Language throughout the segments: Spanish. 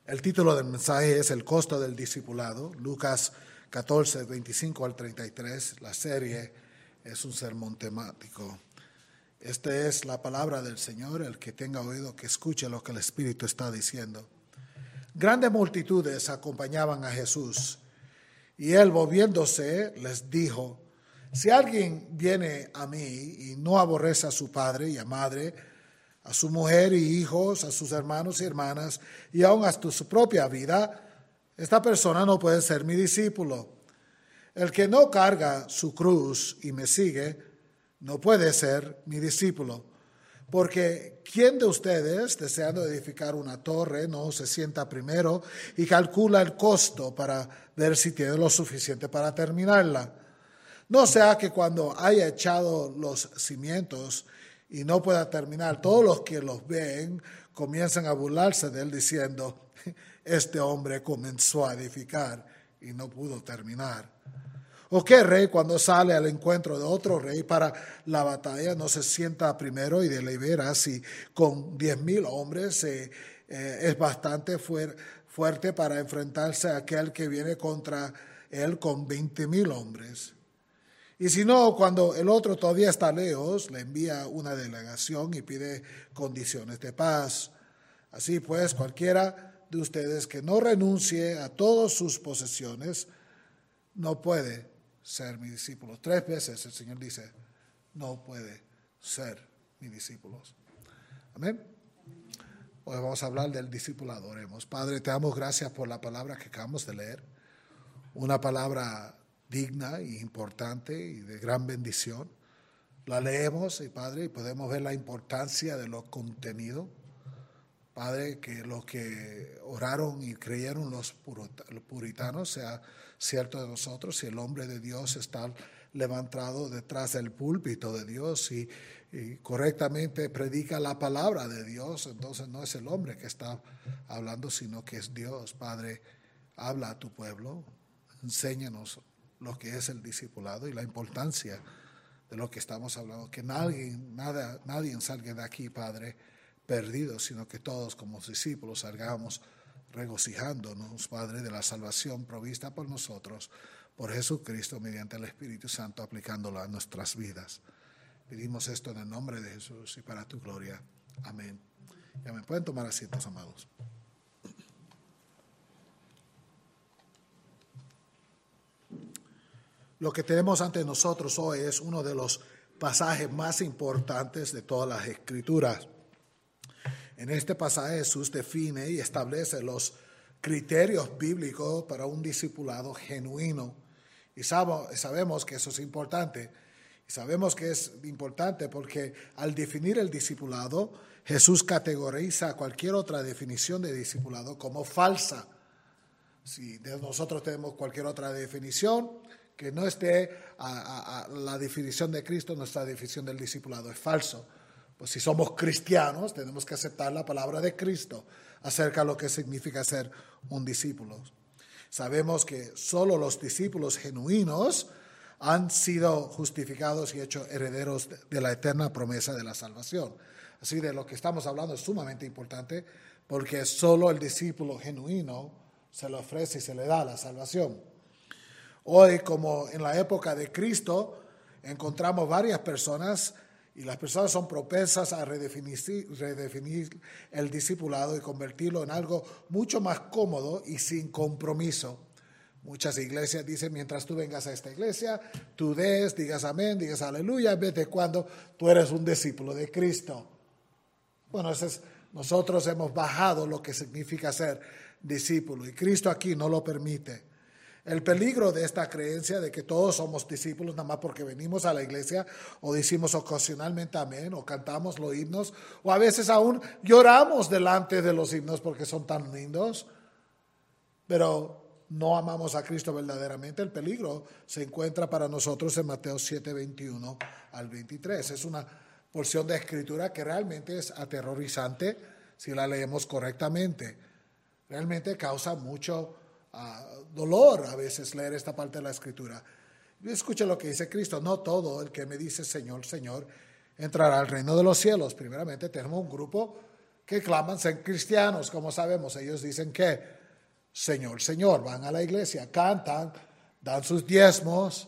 El título del mensaje es El costo del discipulado, Lucas 14, 25 al 33. La serie es un sermón temático. Esta es la palabra del Señor. El que tenga oído, que escuche lo que el Espíritu está diciendo. Grandes multitudes acompañaban a Jesús, y él, volviéndose, les dijo: si alguien viene a mí y no aborrece a su padre y a madre, a su mujer y hijos, a sus hermanos y hermanas, y aun hasta su propia vida, esta persona no puede ser mi discípulo. El que no carga su cruz y me sigue, no puede ser mi discípulo. Porque ¿quién de ustedes, deseando edificar una torre, no se sienta primero y calcula el costo para ver si tiene lo suficiente para terminarla? No sea que cuando haya echado los cimientos y no pueda terminar, todos los que los ven comienzan a burlarse de él diciendo: este hombre comenzó a edificar y no pudo terminar. ¿O qué rey, cuando sale al encuentro de otro rey para la batalla, no se sienta primero y delibera si con 10,000 hombres es bastante fuerte para enfrentarse a aquel que viene contra él con 20,000 hombres? Y si no, cuando el otro todavía está lejos, le envía una delegación y pide condiciones de paz. Así pues, cualquiera de ustedes que no renuncie a todas sus posesiones no puede ser mi discípulo. 3 veces el Señor dice: no puede ser mi discípulo. Amén. Hoy vamos a hablar del discipulado. Oremos. Padre, te damos gracias por la palabra que acabamos de leer. Una palabra digna y importante y de gran bendición. La leemos, y Padre, y podemos ver la importancia de los contenidos. Padre, que lo que oraron y creyeron los puritanos sea cierto de nosotros. Si el hombre de Dios está levantado detrás del púlpito de Dios y correctamente predica la palabra de Dios, entonces no es el hombre que está hablando, sino que es Dios. Padre, habla a tu pueblo, enséñanos lo que es el discipulado y la importancia de lo que estamos hablando. Que nadie salga de aquí, Padre, perdido, sino que todos como discípulos salgamos regocijándonos, Padre, de la salvación provista por nosotros, por Jesucristo, mediante el Espíritu Santo, aplicándolo a nuestras vidas. Pedimos esto en el nombre de Jesús y para tu gloria. Amén. Ya me pueden tomar asientos, amados. Lo que tenemos ante nosotros hoy es uno de los pasajes más importantes de todas las Escrituras. En este pasaje Jesús define y establece los criterios bíblicos para un discipulado genuino. Y sabemos que eso es importante. Y sabemos que es importante porque al definir el discipulado, Jesús categoriza cualquier otra definición de discipulado como falsa. Si nosotros tenemos cualquier otra definición que no esté a la definición de Cristo, nuestra definición del discipulado es falso. Pues si somos cristianos, tenemos que aceptar la palabra de Cristo acerca de lo que significa ser un discípulo. Sabemos que solo los discípulos genuinos han sido justificados y hechos herederos de la eterna promesa de la salvación. Así de lo que estamos hablando es sumamente importante, porque solo el discípulo genuino se le ofrece y se le da la salvación. Hoy, como en la época de Cristo, encontramos varias personas, y las personas son propensas a redefinir el discipulado y convertirlo en algo mucho más cómodo y sin compromiso. Muchas iglesias dicen: mientras tú vengas a esta iglesia, tú digas amén, digas aleluya, vete cuando tú eres un discípulo de Cristo. Bueno, nosotros hemos bajado lo que significa ser discípulo, y Cristo aquí no lo permite. El peligro de esta creencia de que todos somos discípulos nada más porque venimos a la iglesia o decimos ocasionalmente amén o cantamos los himnos o a veces aún lloramos delante de los himnos porque son tan lindos, pero no amamos a Cristo verdaderamente. El peligro se encuentra para nosotros en Mateo 7, 21 al 23. Es una porción de escritura que realmente es aterrorizante si la leemos correctamente. Realmente causa mucho dolor a veces leer esta parte de la Escritura. Escucha lo que dice Cristo: no todo el que me dice Señor, Señor entrará al reino de los cielos. Primeramente tenemos un grupo que claman ser cristianos. Como sabemos, ellos dicen que Señor, Señor, van a la iglesia, cantan, dan sus diezmos,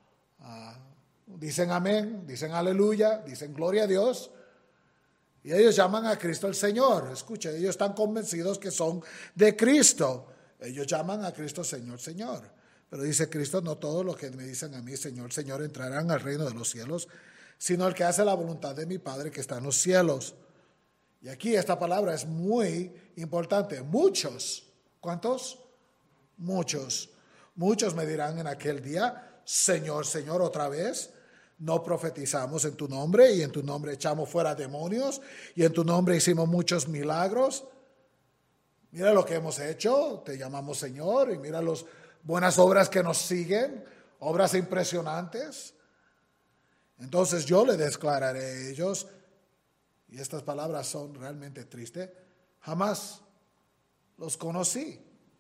dicen amén, dicen aleluya, dicen gloria a Dios. Y ellos llaman a Cristo el Señor. Escuchen, ellos están convencidos que son de Cristo. Ellos llaman a Cristo Señor, Señor. Pero dice Cristo, no todos los que me dicen a mí, Señor, Señor, entrarán al reino de los cielos, sino el que hace la voluntad de mi Padre que está en los cielos. Y aquí esta palabra es muy importante. Muchos, ¿cuántos? Muchos. Muchos me dirán en aquel día, Señor, Señor, otra vez. No profetizamos en tu nombre y en tu nombre echamos fuera demonios y en tu nombre hicimos muchos milagros. Mira lo que hemos hecho, te llamamos Señor y mira las buenas obras que nos siguen, obras impresionantes. Entonces yo le declararé a ellos, y estas palabras son realmente tristes, jamás los conocí.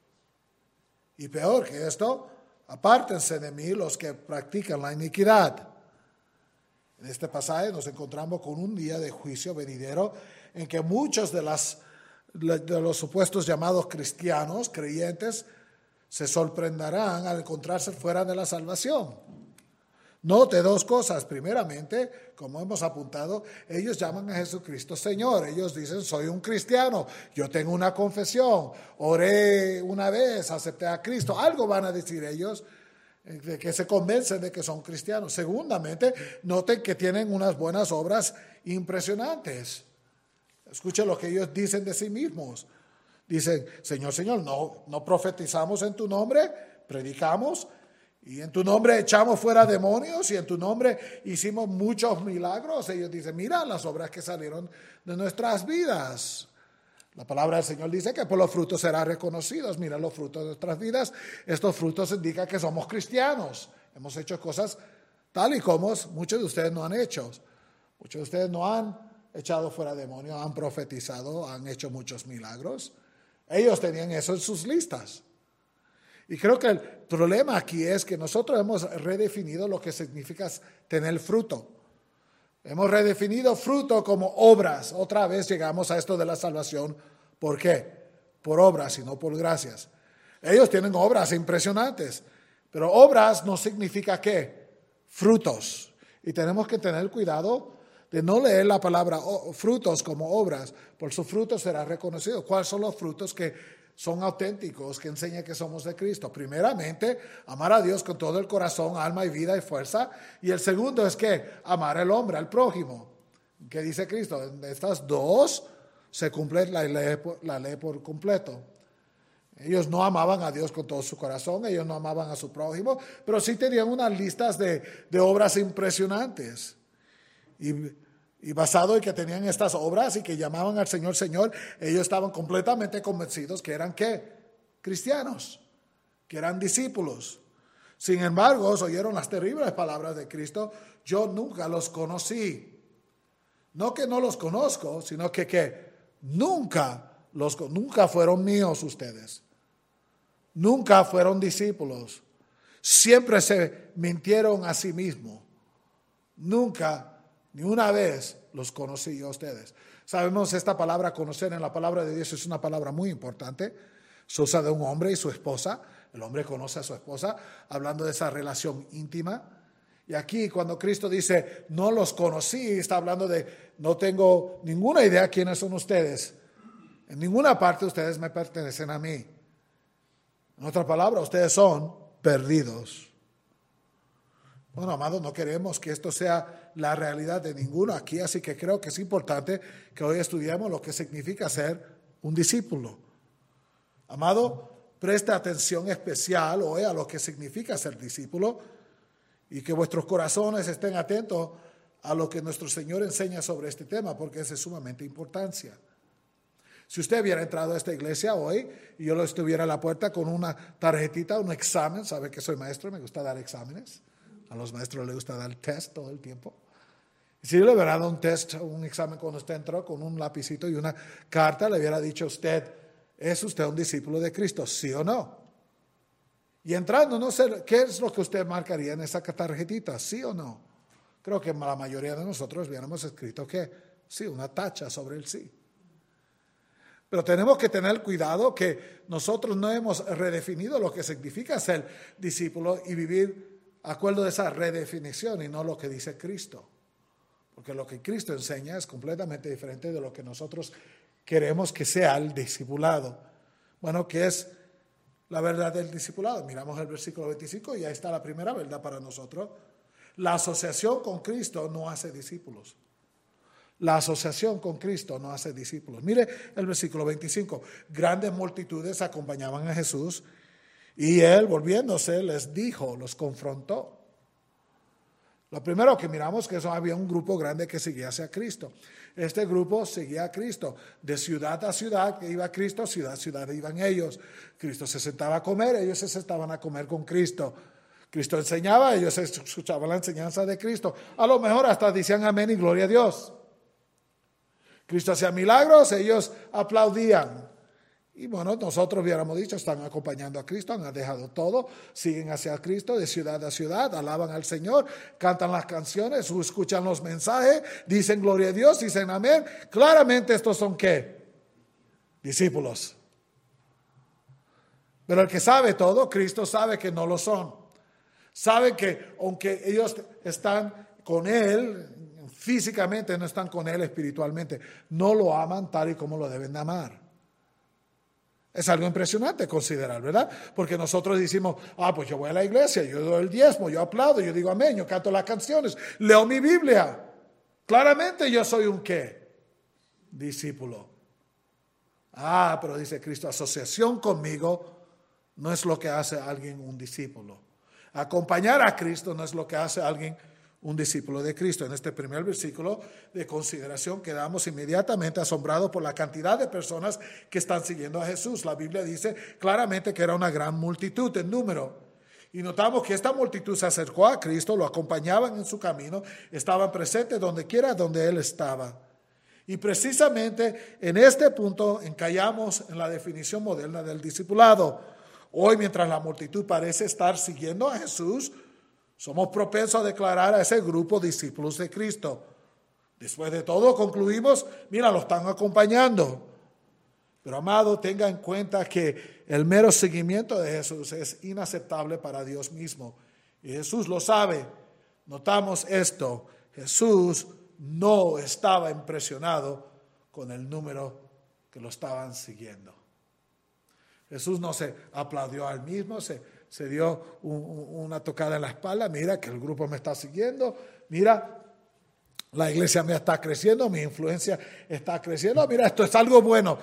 Y peor que esto, apártense de mí los que practican la iniquidad. En este pasaje nos encontramos con un día de juicio venidero en que muchos de los supuestos llamados cristianos, creyentes, se sorprenderán al encontrarse fuera de la salvación. Note dos cosas. Primeramente, como hemos apuntado, ellos llaman a Jesucristo Señor. Ellos dicen, soy un cristiano, yo tengo una confesión, oré una vez, acepté a Cristo. Algo van a decir ellos de que se convencen de que son cristianos. Segundamente, noten que tienen unas buenas obras impresionantes. Escuchen lo que ellos dicen de sí mismos. Dicen, Señor, Señor, no profetizamos en tu nombre, predicamos, y en tu nombre echamos fuera demonios, y en tu nombre hicimos muchos milagros. Ellos dicen, mira las obras que salieron de nuestras vidas. La palabra del Señor dice que por los frutos serán reconocidos. Mira los frutos de nuestras vidas. Estos frutos indican que somos cristianos. Hemos hecho cosas tal y como muchos de ustedes no han hecho. Muchos de ustedes no han echado fuera demonios, han profetizado, han hecho muchos milagros. Ellos tenían eso en sus listas. Y creo que el problema aquí es que nosotros hemos redefinido lo que significa tener fruto. Hemos redefinido fruto como obras. Otra vez llegamos a esto de la salvación. ¿Por qué? Por obras y no por gracias. Ellos tienen obras impresionantes, pero obras no significa ¿qué? Frutos. Y tenemos que tener cuidado de no leer la palabra frutos como obras. Por sus frutos será reconocido. ¿Cuáles son los frutos que son auténticos, que enseñan que somos de Cristo? Primeramente, amar a Dios con todo el corazón, alma y vida y fuerza. Y el segundo es que amar al hombre, al prójimo. ¿Qué dice Cristo? En estas dos se cumple la ley por completo. Ellos no amaban a Dios con todo su corazón, ellos no amaban a su prójimo, pero sí tenían unas listas de obras impresionantes. Y basado en que tenían estas obras y que llamaban al Señor, Señor, ellos estaban completamente convencidos que eran ¿qué? Cristianos, que eran discípulos. Sin embargo, oyeron las terribles palabras de Cristo, yo nunca los conocí. No que no los conozco, sino que nunca fueron míos ustedes. Nunca fueron discípulos. Siempre se mintieron a sí mismos. Nunca ni una vez los conocí yo a ustedes. Sabemos esta palabra conocer en la palabra de Dios es una palabra muy importante. Se usa de un hombre y su esposa. El hombre conoce a su esposa hablando de esa relación íntima. Y aquí cuando Cristo dice no los conocí, está hablando de no tengo ninguna idea quiénes son ustedes. En ninguna parte ustedes me pertenecen a mí. En otra palabra, ustedes son perdidos. Bueno, amados, no queremos que esto sea la realidad de ninguno aquí, así que creo que es importante que hoy estudiemos lo que significa ser un discípulo. Amado, preste atención especial hoy a lo que significa ser discípulo y que vuestros corazones estén atentos a lo que nuestro Señor enseña sobre este tema, porque es de sumamente importancia. Si usted hubiera entrado a esta iglesia hoy y yo lo estuviera a la puerta con una tarjetita, un examen, sabe que soy maestro, me gusta dar exámenes. A los maestros les gusta dar test todo el tiempo. Y si yo le hubiera dado un test, un examen cuando usted entró con un lapicito y una carta, le hubiera dicho a usted, ¿es usted un discípulo de Cristo? ¿Sí o no? Y entrando, no sé, ¿qué es lo que usted marcaría en esa tarjetita? ¿Sí o no? Creo que la mayoría de nosotros hubiéramos escrito que sí, una tacha sobre el sí. Pero tenemos que tener cuidado que nosotros no hemos redefinido lo que significa ser discípulo y vivir de acuerdo a esa redefinición y no lo que dice Cristo. Porque lo que Cristo enseña es completamente diferente de lo que nosotros queremos que sea el discipulado. Bueno, ¿qué es la verdad del discipulado? Miramos el versículo 25 y ahí está la primera verdad para nosotros. La asociación con Cristo no hace discípulos. La asociación con Cristo no hace discípulos. Mire el versículo 25. Grandes multitudes acompañaban a Jesús y él, volviéndose, les dijo, los confrontó. Lo primero que miramos que había un grupo grande que seguía hacia Cristo. Este grupo seguía a Cristo. De ciudad a ciudad que iba Cristo, ciudad a ciudad iban ellos. Cristo se sentaba a comer, ellos se sentaban a comer con Cristo. Cristo enseñaba, ellos escuchaban la enseñanza de Cristo. A lo mejor hasta decían amén y gloria a Dios. Cristo hacía milagros, ellos aplaudían. Y bueno, nosotros hubiéramos dicho, están acompañando a Cristo, han dejado todo, siguen hacia Cristo de ciudad a ciudad, alaban al Señor, cantan las canciones, escuchan los mensajes, dicen gloria a Dios, dicen amén. Claramente estos son ¿qué? Discípulos. Pero el que sabe todo, Cristo sabe que no lo son. Sabe que aunque ellos están con Él, físicamente no están con Él espiritualmente, no lo aman tal y como lo deben de amar. Es algo impresionante considerar, ¿verdad? Porque nosotros decimos, pues yo voy a la iglesia, yo doy el diezmo, yo aplaudo, yo digo amén, yo canto las canciones, leo mi Biblia. Claramente yo soy un ¿qué? Discípulo. Pero dice Cristo, asociación conmigo no es lo que hace a alguien un discípulo. Acompañar a Cristo no es lo que hace a alguien un discípulo de Cristo. En este primer versículo de consideración quedamos inmediatamente asombrados por la cantidad de personas que están siguiendo a Jesús. La Biblia dice claramente que era una gran multitud en número. Y notamos que esta multitud se acercó a Cristo, lo acompañaban en su camino, estaban presentes donde quiera donde Él estaba. Y precisamente en este punto encallamos en la definición moderna del discipulado. Hoy, mientras la multitud parece estar siguiendo a Jesús, somos propensos a declarar a ese grupo discípulos de Cristo. Después de todo concluimos, mira, lo están acompañando. Pero amado, tenga en cuenta que el mero seguimiento de Jesús es inaceptable para Dios mismo. Y Jesús lo sabe. Notamos esto. Jesús no estaba impresionado con el número que lo estaban siguiendo. Jesús no se aplaudió a él mismo, se dio una tocada en la espalda. Mira que el grupo me está siguiendo. Mira, la iglesia me está creciendo, mi influencia está creciendo. Mira, esto es algo bueno.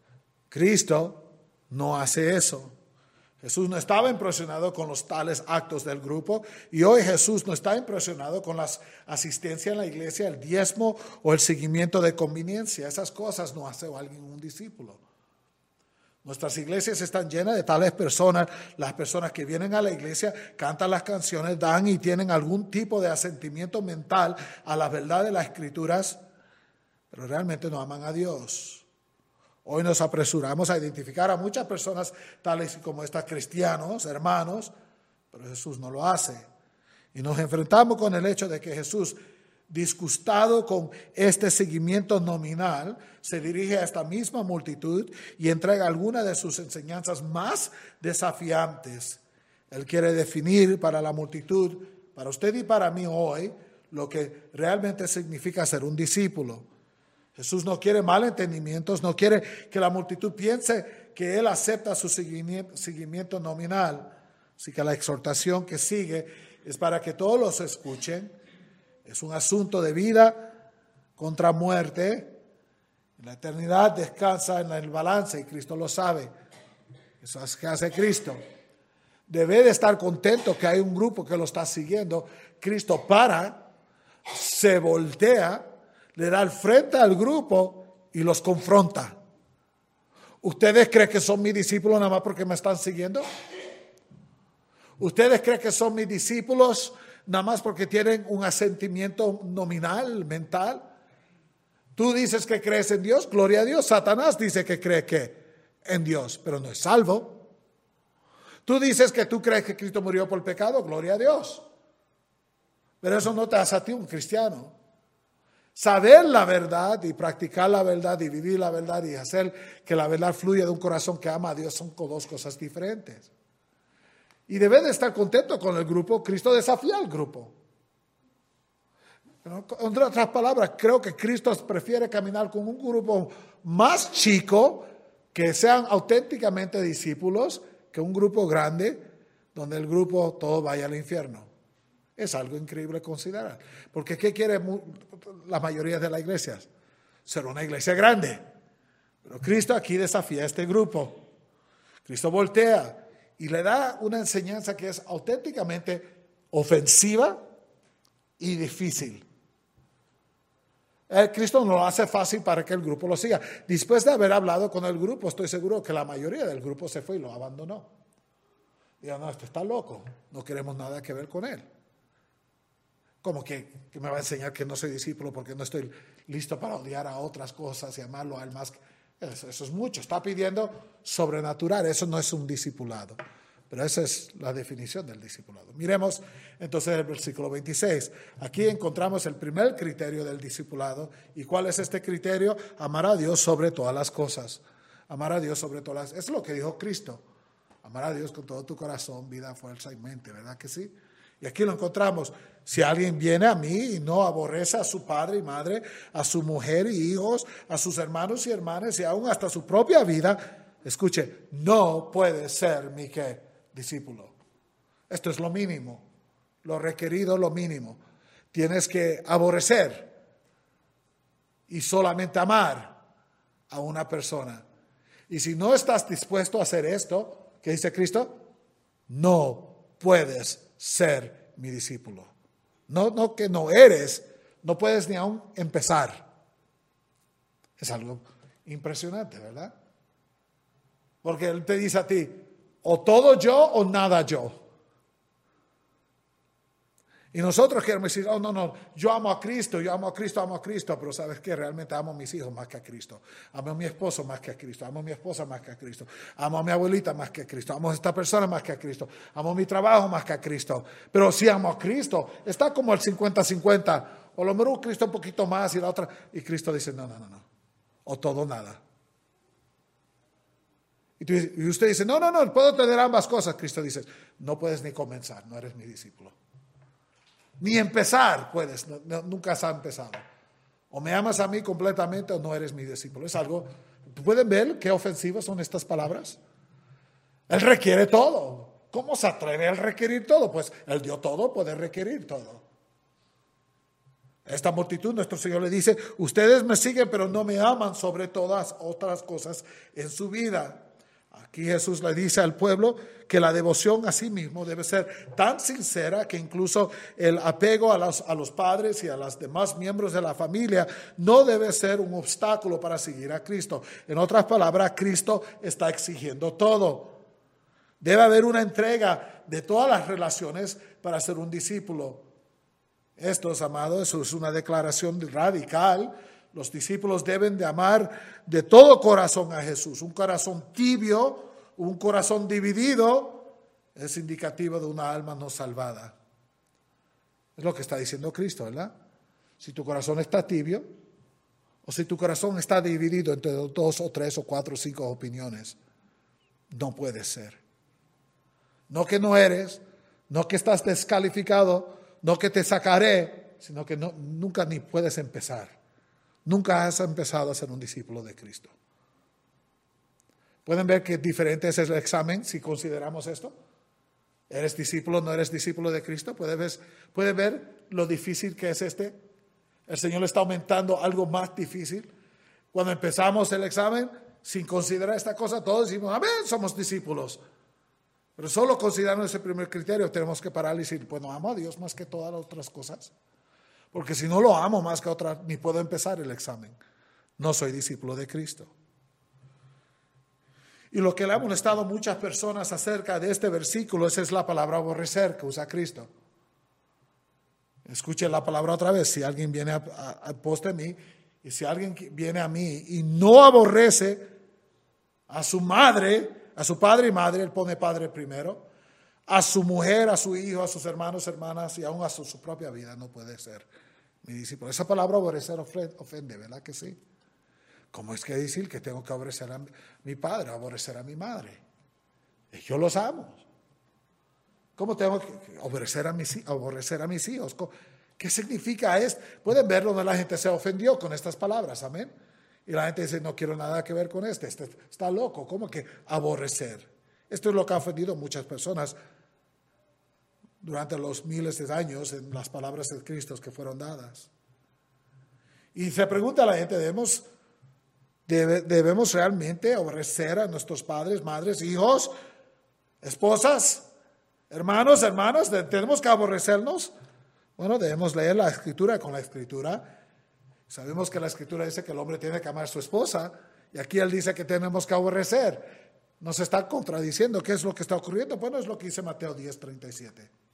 Cristo no hace eso. Jesús no estaba impresionado con los tales actos del grupo y hoy Jesús no está impresionado con la asistencia en la iglesia, el diezmo o el seguimiento de conveniencia. Esas cosas no hace a alguien un discípulo. Nuestras iglesias están llenas de tales personas. Las personas que vienen a la iglesia cantan las canciones, dan y tienen algún tipo de asentimiento mental a la verdad de las escrituras, pero realmente no aman a Dios. Hoy nos apresuramos a identificar a muchas personas tales como estas, cristianos, hermanos, pero Jesús no lo hace. Y nos enfrentamos con el hecho de que Jesús, disgustado con este seguimiento nominal, se dirige a esta misma multitud y entrega algunas de sus enseñanzas más desafiantes. Él quiere definir para la multitud, para usted y para mí hoy, lo que realmente significa ser un discípulo. Jesús no quiere malentendimientos, no quiere que la multitud piense que Él acepta su seguimiento nominal. Así que la exhortación que sigue es para que todos los escuchen. Es un asunto de vida contra muerte. La eternidad descansa en el balance y Cristo lo sabe. Eso es que hace Cristo. Debe de estar contento que hay un grupo que lo está siguiendo. Cristo para, se voltea, le da el frente al grupo y los confronta. ¿Ustedes creen que son mis discípulos nada más porque me están siguiendo? ¿Ustedes creen que son mis discípulos nada más porque tienen un asentimiento nominal, mental? Tú dices que crees en Dios, gloria a Dios. Satanás dice que cree en Dios, pero no es salvo. Tú dices que tú crees que Cristo murió por el pecado, gloria a Dios. Pero eso no te hace a ti un cristiano. Saber la verdad y practicar la verdad y vivir la verdad y hacer que la verdad fluya de un corazón que ama a Dios son dos cosas diferentes. Y debe de estar contento con el grupo. Cristo desafía al grupo. En otras palabras, creo que Cristo prefiere caminar con un grupo más chico, que sean auténticamente discípulos, que un grupo grande, donde el grupo todo vaya al infierno. Es algo increíble considerar. Porque ¿qué quiere la mayoría de las iglesias? Ser una iglesia grande. Pero Cristo aquí desafía a este grupo. Cristo voltea y le da una enseñanza que es auténticamente ofensiva y difícil. Cristo no lo hace fácil para que el grupo lo siga. Después de haber hablado con el grupo, estoy seguro que la mayoría del grupo se fue y lo abandonó. Digo, no, este está loco, no queremos nada que ver con él. Como que me va a enseñar que no soy discípulo porque no estoy listo para odiar a otras cosas y amarlo a él más. Eso es mucho, está pidiendo sobrenatural, eso no es un discipulado. Pero esa es la definición del discipulado. Miremos entonces el versículo 26. Aquí encontramos el primer criterio del discipulado. ¿Y cuál es este criterio? Amar a Dios sobre todas las cosas. Amar a Dios sobre todas las cosas. Es lo que dijo Cristo. Amar a Dios con todo tu corazón, vida, fuerza y mente, ¿verdad que sí? Y aquí lo encontramos. Si alguien viene a mí y no aborrece a su padre y madre, a su mujer y hijos, a sus hermanos y hermanas y aún hasta su propia vida, escuche, no puede ser mi ¿qué? Discípulo. Esto es lo mínimo, lo requerido, lo mínimo. Tienes que aborrecer y solamente amar a una persona. Y si no estás dispuesto a hacer esto, ¿qué dice Cristo? No puedes ser mi discípulo. No que no eres, no puedes ni aún empezar. Es algo impresionante, ¿verdad? Porque Él te dice a ti, o todo yo o nada yo. Y nosotros queremos decir, oh no, yo amo a Cristo, pero ¿sabes qué? Realmente amo a mis hijos más que a Cristo. Amo a mi esposo más que a Cristo. Amo a mi esposa más que a Cristo. Amo a mi abuelita más que a Cristo. Amo a esta persona más que a Cristo. Amo mi trabajo más que a Cristo. Pero si amo a Cristo, está como el 50-50. O lo mejor Cristo un poquito más y la otra. Y Cristo dice, no. O todo o nada. Y usted dice, no, puedo tener ambas cosas. Cristo dice, no puedes ni comenzar, no eres mi discípulo. Ni empezar puedes, nunca has empezado. O me amas a mí completamente o no eres mi discípulo. Es algo, ¿pueden ver qué ofensivas son estas palabras? Él requiere todo. ¿Cómo se atreve a requerir todo? Pues Él dio todo, puede requerir todo. Esta multitud, nuestro Señor le dice, ustedes me siguen pero no me aman sobre todas otras cosas en su vida. Aquí Jesús le dice al pueblo que la devoción a sí mismo debe ser tan sincera que incluso el apego a los padres y a los demás miembros de la familia no debe ser un obstáculo para seguir a Cristo. En otras palabras, Cristo está exigiendo todo. Debe haber una entrega de todas las relaciones para ser un discípulo. Estos, amados, eso es una declaración radical. Los discípulos deben de amar de todo corazón a Jesús. Un corazón tibio, un corazón dividido, es indicativo de una alma no salvada. Es lo que está diciendo Cristo, ¿verdad? Si tu corazón está tibio, o si tu corazón está dividido entre 2 o 3 o 4 o 5 opiniones, no puede ser. No que no eres, no que estás descalificado, no que te sacaré, sino que nunca ni puedes empezar. Nunca has empezado a ser un discípulo de Cristo. ¿Pueden ver qué diferente es el examen si consideramos esto? ¿Eres discípulo o no eres discípulo de Cristo? ¿Puede ver lo difícil que es este? El Señor le está aumentando algo más difícil. Cuando empezamos el examen, sin considerar esta cosa, todos decimos, amén, somos discípulos. Pero solo considerando ese primer criterio, tenemos que parar y decir, bueno, amo a Dios más que todas las otras cosas. Porque si no lo amo más que otra, ni puedo empezar el examen. No soy discípulo de Cristo. Y lo que le ha molestado a muchas personas acerca de este versículo es la palabra aborrecer que usa Cristo. Escuche la palabra otra vez. Si alguien viene a pos de mí, y si alguien viene a mí y no aborrece a su madre, a su padre y madre, él pone padre primero, a su mujer, a su hijo, a sus hermanos, hermanas y aún a su propia vida, no puede ser mi discípulo. Esa palabra aborrecer ofende, ¿verdad que sí? ¿Cómo es que decir que tengo que aborrecer a mi padre, aborrecer a mi madre? Yo los amo. ¿Cómo tengo que aborrecer a mis hijos? ¿Qué significa esto? Pueden ver donde la gente se ofendió con estas palabras, amén. Y la gente dice, no quiero nada que ver con este está loco. ¿Cómo que aborrecer? Esto es lo que ha ofendido a muchas personas durante los miles de años en las palabras de Cristo que fueron dadas. Y se pregunta a la gente, ¿debemos realmente aborrecer a nuestros padres, madres, hijos, esposas, hermanos, hermanas? ¿Tenemos que aborrecernos? Bueno, debemos leer la Escritura con la Escritura. Sabemos que la Escritura dice que el hombre tiene que amar a su esposa, y aquí él dice que tenemos que aborrecer. Nos está contradiciendo. ¿Qué es lo que está ocurriendo? Bueno, es lo que dice Mateo 10:37.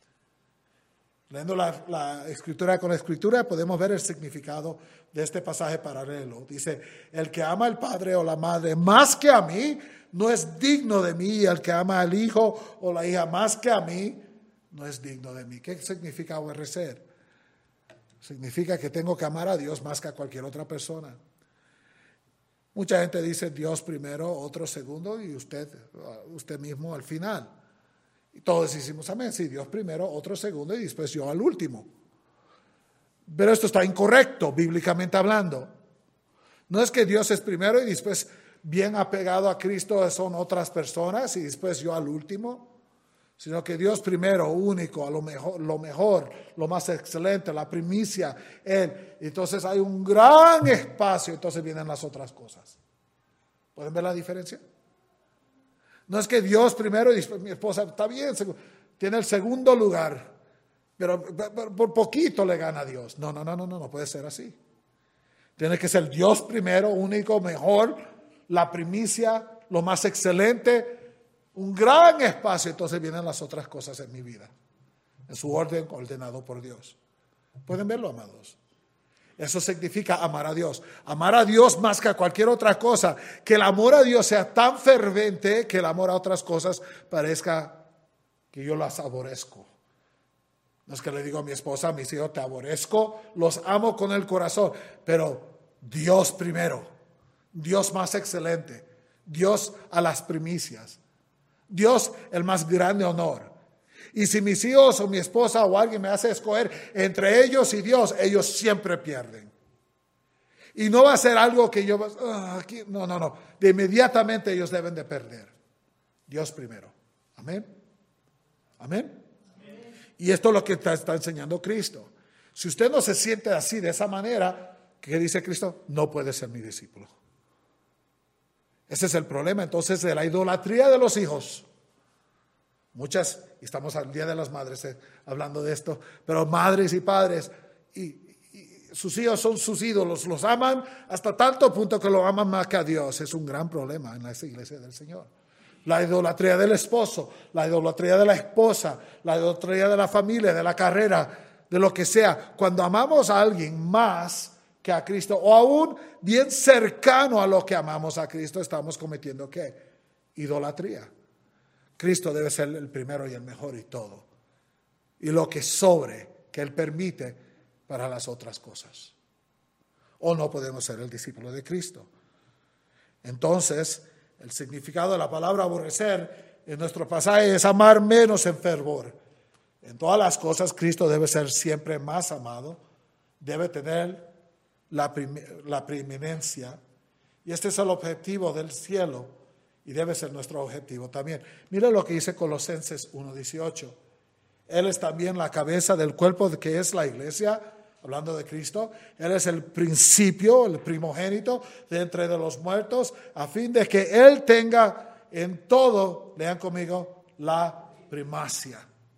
Leyendo la Escritura con la Escritura podemos ver el significado de este pasaje paralelo. Dice, el que ama al padre o la madre más que a mí no es digno de mí, y el que ama al hijo o la hija más que a mí no es digno de mí. ¿Qué significa aborrecer? Significa que tengo que amar a Dios más que a cualquier otra persona. Mucha gente dice Dios primero, otro segundo y usted mismo al final. Y todos decimos amén, sí, Dios primero, otro segundo y después yo al último. Pero esto está incorrecto, bíblicamente hablando. No es que Dios es primero y después bien apegado a Cristo son otras personas y después yo al último. Sino que Dios primero, único, a lo mejor, lo más excelente, la primicia, Él. Entonces hay un gran espacio, entonces vienen las otras cosas. ¿Pueden ver la diferencia? No es que Dios primero y después mi esposa, está bien, tiene el segundo lugar, pero por poquito le gana a Dios. No puede ser así. Tiene que ser Dios primero, único, mejor, la primicia, lo más excelente, un gran espacio, entonces vienen las otras cosas en mi vida, en su orden ordenado por Dios. ¿Pueden verlo, amados? Eso significa amar a Dios más que a cualquier otra cosa, que el amor a Dios sea tan fervente que el amor a otras cosas parezca que yo las aborrezco. No es que le digo a mi esposa, a mis hijos, te aborrezco, los amo con el corazón, pero Dios primero, Dios más excelente, Dios a las primicias. Dios el más grande honor. Y si mis hijos o mi esposa o alguien me hace escoger entre ellos y Dios, ellos siempre pierden. Y no va a ser algo que yo... No. De inmediatamente ellos deben de perder. Dios primero. Amén. Amén. Y esto es lo que está enseñando Cristo. Si usted no se siente así, de esa manera, ¿qué dice Cristo? No puede ser mi discípulo. Ese es el problema entonces de la idolatría de los hijos. Muchas, y estamos al Día de las Madres hablando de esto, pero madres y padres, y sus hijos son sus ídolos, los aman hasta tanto punto que lo aman más que a Dios. Es un gran problema en la iglesia del Señor. La idolatría del esposo, la idolatría de la esposa, la idolatría de la familia, de la carrera, de lo que sea. Cuando amamos a alguien más que a Cristo, o aún bien cercano a lo que amamos a Cristo, estamos cometiendo ¿qué? Idolatría. Cristo debe ser el primero y el mejor y todo. Y lo que sobre, que Él permite para las otras cosas. O no podemos ser el discípulo de Cristo. Entonces, el significado de la palabra aborrecer en nuestro pasaje es amar menos en fervor. En todas las cosas, Cristo debe ser siempre más amado, debe tener la preeminencia, y este es el objetivo del cielo y debe ser nuestro objetivo también. Mira lo que dice Colosenses 1:18. Él es también la cabeza del cuerpo que es la iglesia, hablando de Cristo. Él es el principio, el primogénito de entre de los muertos, a fin de que Él tenga en todo, lean conmigo, la primacia.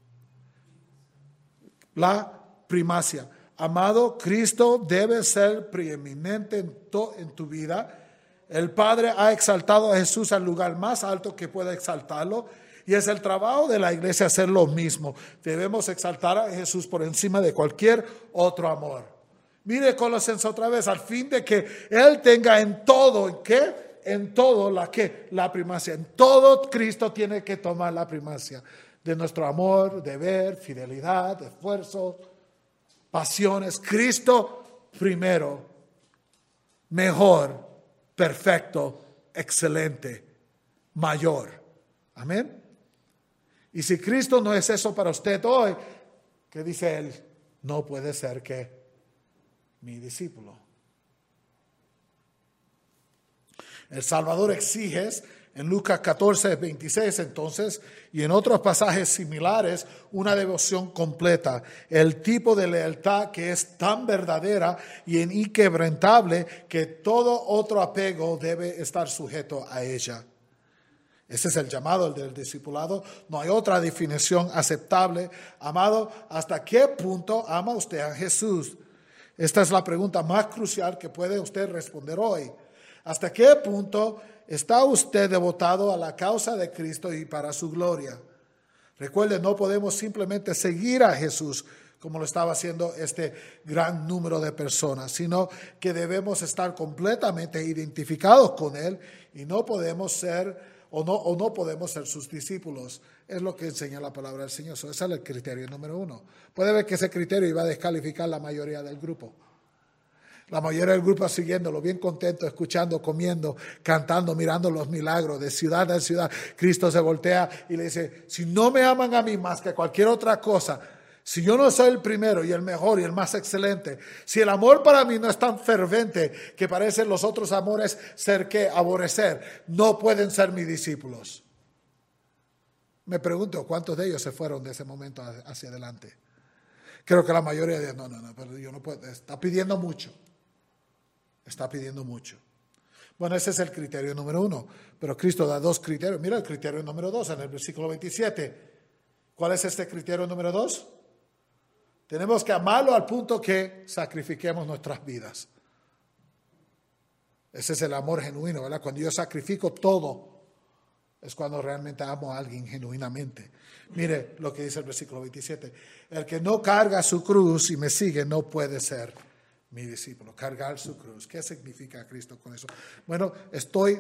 La primacia. Amado, Cristo debe ser preeminente en tu vida. El Padre ha exaltado a Jesús al lugar más alto que pueda exaltarlo, y es el trabajo de la iglesia hacer lo mismo. Debemos exaltar a Jesús por encima de cualquier otro amor. Mire Colosenses otra vez, al fin de que Él tenga en todo, ¿en qué? En todo la primacia. En todo Cristo tiene que tomar la primacia de nuestro amor, deber, fidelidad, esfuerzo, pasiones. Cristo primero, mejor, perfecto, excelente, mayor. Amén. Y si Cristo no es eso para usted hoy, ¿qué dice él? No puede ser que mi discípulo. El Salvador exige en Lucas 14, 26 entonces, y en otros pasajes similares, una devoción completa. El tipo de lealtad que es tan verdadera y inquebrantable que todo otro apego debe estar sujeto a ella. Ese es el llamado del discipulado. No hay otra definición aceptable. Amado, ¿hasta qué punto ama usted a Jesús? Esta es la pregunta más crucial que puede usted responder hoy. ¿Hasta qué punto está usted devotado a la causa de Cristo y para su gloria? Recuerde, no podemos simplemente seguir a Jesús como lo estaba haciendo este gran número de personas, sino que debemos estar completamente identificados con Él y no podemos ser no podemos ser sus discípulos. Es lo que enseña la palabra del Señor. Ese es el criterio número 1. Puede ver que ese criterio iba a descalificar la mayoría del grupo. La mayoría del grupo siguiéndolo, bien contento, escuchando, comiendo, cantando, mirando los milagros de ciudad en ciudad. Cristo se voltea y le dice, si no me aman a mí más que cualquier otra cosa, si yo no soy el primero y el mejor y el más excelente, si el amor para mí no es tan fervente que parecen los otros amores ser que aborrecer, no pueden ser mis discípulos. Me pregunto cuántos de ellos se fueron de ese momento hacia adelante. Creo que la mayoría de no, pero yo no puedo, está pidiendo mucho. Está pidiendo mucho. Bueno, ese es el criterio número 1, pero Cristo da 2 criterios. Mira el criterio número 2 en el versículo 27. ¿Cuál es este criterio número 2? Tenemos que amarlo al punto que sacrifiquemos nuestras vidas. Ese es el amor genuino, ¿verdad? Cuando yo sacrifico todo, es cuando realmente amo a alguien genuinamente. Mire lo que dice el versículo 27. El que no carga su cruz y me sigue no puede ser mi discípulo. Cargar su cruz. ¿Qué significa Cristo con eso? Bueno, estoy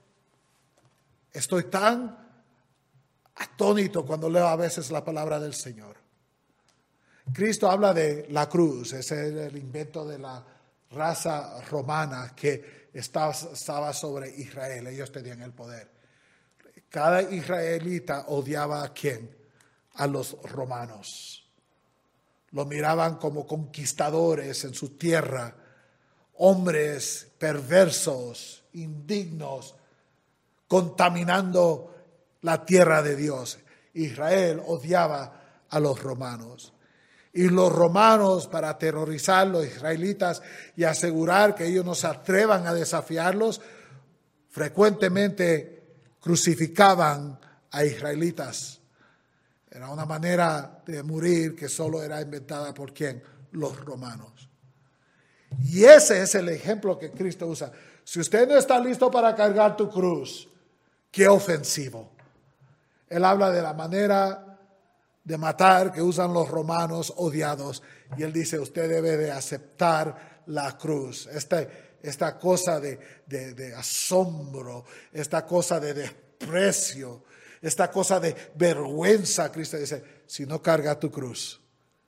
tan atónito cuando leo a veces la palabra del Señor. Cristo habla de la cruz, ese es el invento de la raza romana que estaba sobre Israel, ellos tenían el poder. Cada israelita odiaba ¿a quién? A los romanos. Lo miraban como conquistadores en su tierra, hombres perversos, indignos, contaminando la tierra de Dios. Israel odiaba a los romanos. Y los romanos, para aterrorizar a los israelitas y asegurar que ellos no se atrevan a desafiarlos, frecuentemente crucificaban a israelitas. Era una manera de morir que solo era inventada por ¿quién? Los romanos. Y ese es el ejemplo que Cristo usa. Si usted no está listo para cargar tu cruz, qué ofensivo. Él habla de la manera de matar que usan los romanos odiados. Y él dice, usted debe de aceptar la cruz. Esta cosa de asombro, esta cosa de desprecio, esta cosa de vergüenza. Cristo dice, si no carga tu cruz,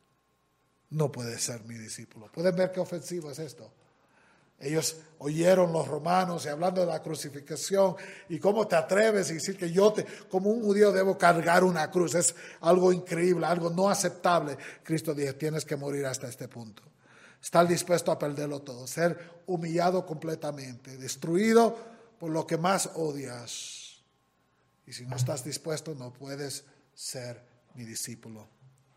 no puedes ser mi discípulo. ¿Pueden ver qué ofensivo es esto? Ellos oyeron los romanos y hablando de la crucifixión y cómo te atreves a decir que como un judío debo cargar una cruz. Es algo increíble, algo no aceptable. Cristo dijo, tienes que morir hasta este punto. Estar dispuesto a perderlo todo, ser humillado completamente, destruido por lo que más odias. Y si no estás dispuesto, no puedes ser mi discípulo.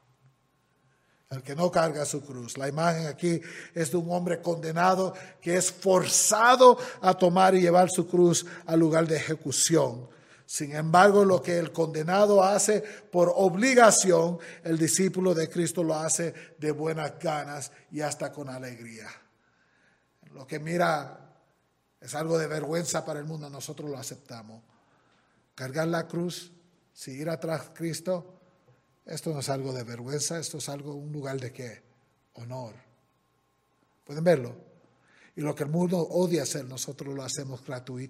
El que no carga su cruz. La imagen aquí es de un hombre condenado que es forzado a tomar y llevar su cruz al lugar de ejecución. Sin embargo, lo que el condenado hace por obligación, el discípulo de Cristo lo hace de buenas ganas y hasta con alegría. Lo que mira es algo de vergüenza para el mundo, nosotros lo aceptamos. Cargar la cruz, seguir atrás de Cristo, esto no es algo de vergüenza, esto es un lugar de ¿qué? Honor. ¿Pueden verlo? Y lo que el mundo odia hacer, nosotros lo hacemos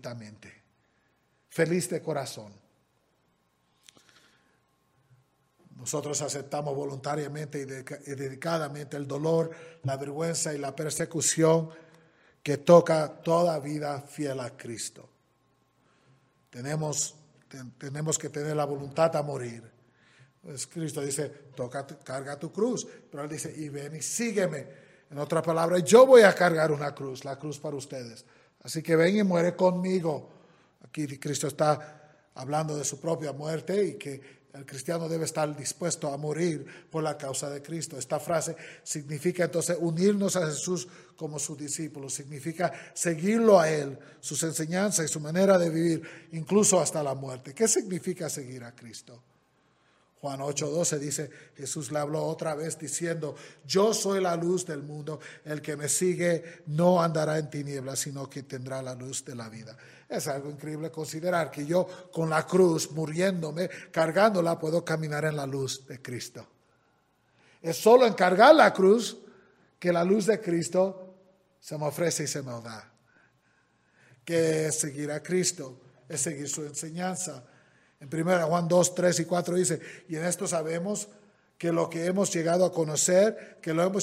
gratuitamente. Feliz de corazón. Nosotros aceptamos voluntariamente y dedicadamente el dolor, la vergüenza y la persecución que toca toda vida fiel a Cristo. Tenemos que tener la voluntad a morir. Pues Cristo dice, carga tu cruz, pero Él dice, y ven y sígueme. En otras palabras, yo voy a cargar una cruz, la cruz para ustedes. Así que ven y muere conmigo. Aquí Cristo está hablando de su propia muerte y que el cristiano debe estar dispuesto a morir por la causa de Cristo. Esta frase significa entonces unirnos a Jesús como sus discípulos. Significa seguirlo a Él, sus enseñanzas y su manera de vivir, incluso hasta la muerte. ¿Qué significa seguir a Cristo? Juan 8:12 dice, Jesús le habló otra vez diciendo, yo soy la luz del mundo, el que me sigue no andará en tinieblas, sino que tendrá la luz de la vida. Es algo increíble considerar que yo con la cruz, muriéndome, cargándola, puedo caminar en la luz de Cristo. Es solo en cargar la cruz que la luz de Cristo se me ofrece y se me da. Que es seguir a Cristo, es seguir su enseñanza. En 1 Juan 2, 3 y 4 dice, y en esto sabemos que lo que hemos llegado a conocer,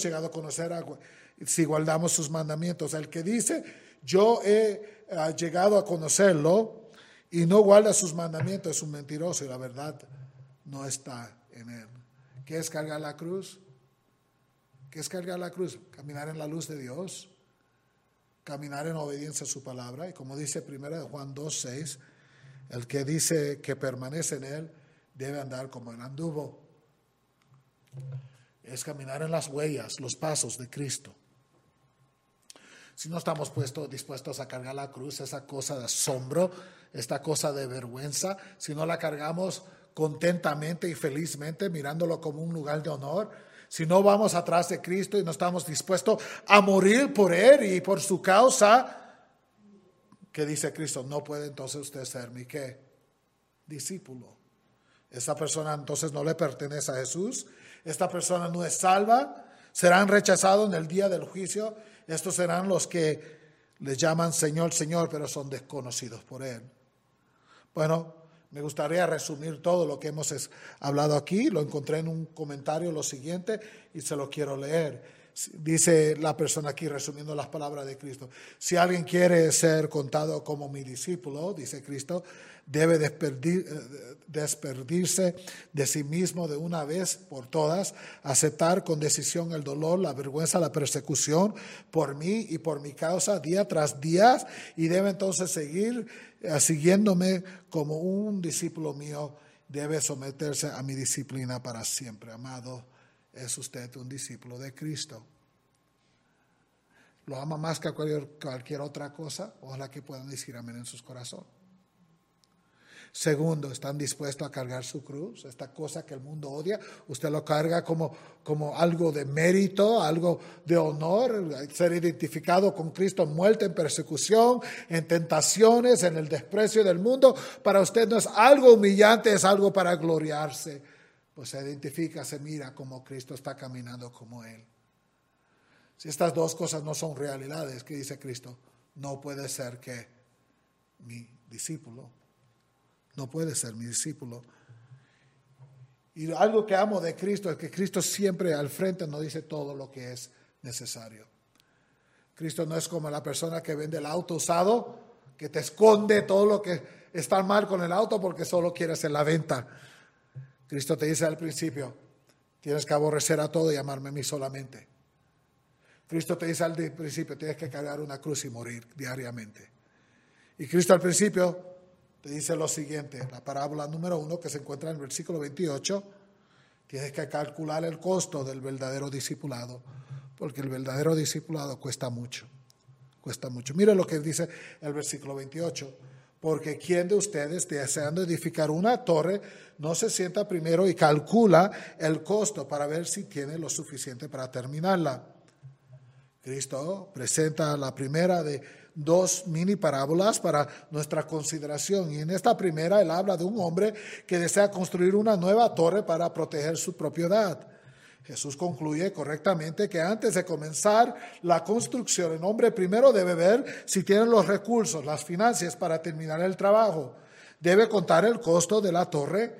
si guardamos sus mandamientos. El que dice, yo he llegado a conocerlo y no guarda sus mandamientos, es un mentiroso y la verdad no está en él. ¿Qué es cargar la cruz? ¿Qué es cargar la cruz? Caminar en la luz de Dios, caminar en obediencia a su palabra. Y como dice 1 Juan 2, 6, el que dice que permanece en él debe andar como él anduvo. Es caminar en las huellas, los pasos de Cristo. Si no estamos dispuestos a cargar la cruz, esa cosa de asombro, esta cosa de vergüenza, si no la cargamos contentamente y felizmente, mirándolo como un lugar de honor, si no vamos atrás de Cristo y no estamos dispuestos a morir por Él y por su causa, ¿qué dice Cristo? No puede entonces usted ser mi ¿qué? Discípulo. Esa persona entonces no le pertenece a Jesús. Esta persona no es salva. Serán rechazados en el día del juicio. Estos serán los que le llaman Señor, Señor, pero son desconocidos por Él. Bueno, me gustaría resumir todo lo que hemos hablado aquí. Lo encontré en un comentario lo siguiente y se lo quiero leer. Dice la persona aquí resumiendo las palabras de Cristo. Si alguien quiere ser contado como mi discípulo, dice Cristo, debe despedirse de sí mismo de una vez por todas, aceptar con decisión el dolor, la vergüenza, la persecución por mí y por mi causa día tras día, y debe entonces seguir siguiéndome como un discípulo mío, debe someterse a mi disciplina para siempre. Amado, ¿es usted un discípulo de Cristo? ¿Lo ama más que cualquier otra cosa? Ojalá que puedan decir amén en sus corazones. Segundo, ¿están dispuestos a cargar su cruz? Esta cosa que el mundo odia, usted lo carga como algo de mérito, algo de honor, ser identificado con Cristo en muerte, en persecución, en tentaciones, en el desprecio del mundo. Para usted no es algo humillante, es algo para gloriarse. Pues se identifica, se mira como Cristo está caminando como Él. Si estas dos cosas no son realidades, ¿qué dice Cristo? No puede ser que mi discípulo. No puede ser mi discípulo. Y algo que amo de Cristo es que Cristo siempre al frente nos dice todo lo que es necesario. Cristo no es como la persona que vende el auto usado, que te esconde todo lo que está mal con el auto porque solo quiere hacer la venta. Cristo te dice al principio, tienes que aborrecer a todo y amarme a mí solamente. Cristo te dice al principio, tienes que cargar una cruz y morir diariamente. Y Cristo al principio te dice lo siguiente, la parábola número 1 que se encuentra en el versículo 28, tienes que calcular el costo del verdadero discipulado, porque el verdadero discipulado cuesta mucho. Mira lo que dice el versículo 28. Porque ¿quién de ustedes, deseando edificar una torre, no se sienta primero y calcula el costo para ver si tiene lo suficiente para terminarla? Cristo presenta la primera de dos mini parábolas para nuestra consideración. Y en esta primera él habla de un hombre que desea construir una nueva torre para proteger su propiedad. Jesús concluye correctamente que antes de comenzar la construcción, el hombre primero debe ver si tiene los recursos, las finanzas para terminar el trabajo. Debe contar el costo de la torre,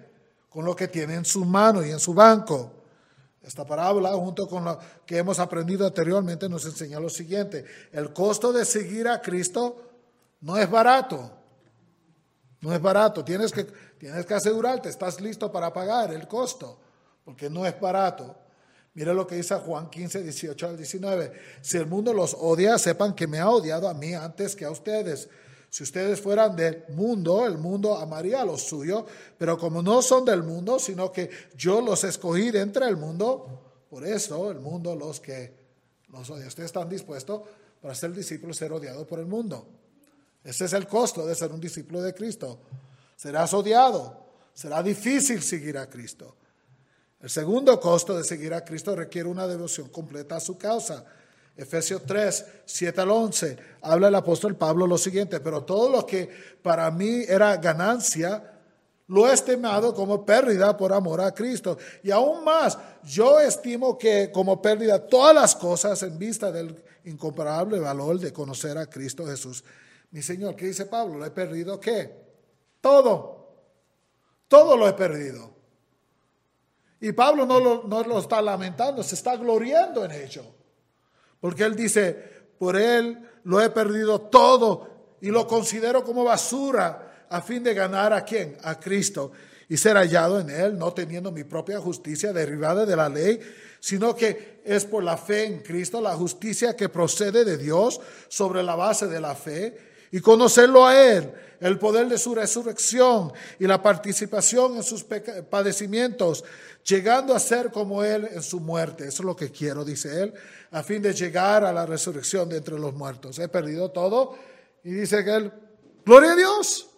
con lo que tiene en su mano y en su banco. Esta parábola, junto con lo que hemos aprendido anteriormente, nos enseña lo siguiente: el costo de seguir a Cristo no es barato. No es barato. Tienes que asegurarte, estás listo para pagar el costo, porque no es barato. Mira lo que dice Juan 15, 18 al 19. Si el mundo los odia, sepan que me ha odiado a mí antes que a ustedes. Si ustedes fueran del mundo, el mundo amaría a los suyos, pero como no son del mundo, sino que yo los escogí de entre el mundo, por eso el mundo los odia. Ustedes están dispuestos para ser discípulos, ser odiados por el mundo. Ese es el costo de ser un discípulo de Cristo. Serás odiado, será difícil seguir a Cristo. El segundo costo de seguir a Cristo requiere una devoción completa a su causa. Efesios 3, 7 al 11, habla el apóstol Pablo lo siguiente: pero todo lo que para mí era ganancia, lo he estimado como pérdida por amor a Cristo. Y aún más, yo estimo que como pérdida todas las cosas en vista del incomparable valor de conocer a Cristo Jesús, mi Señor. ¿Qué dice Pablo? ¿Lo he perdido qué? Todo. Todo lo he perdido. Y Pablo no lo está lamentando, se está gloriando en ello. Porque él dice: por él lo he perdido todo y lo considero como basura a fin de ganar ¿a quién? A Cristo, y ser hallado en él, no teniendo mi propia justicia derivada de la ley, sino que es por la fe en Cristo, la justicia que procede de Dios sobre la base de la fe, y conocerlo a él, el poder de su resurrección y la participación en sus padecimientos, llegando a ser como él en su muerte. Eso es lo que quiero, dice él, a fin de llegar a la resurrección de entre los muertos. He perdido todo, y dice que él, gloria a Dios,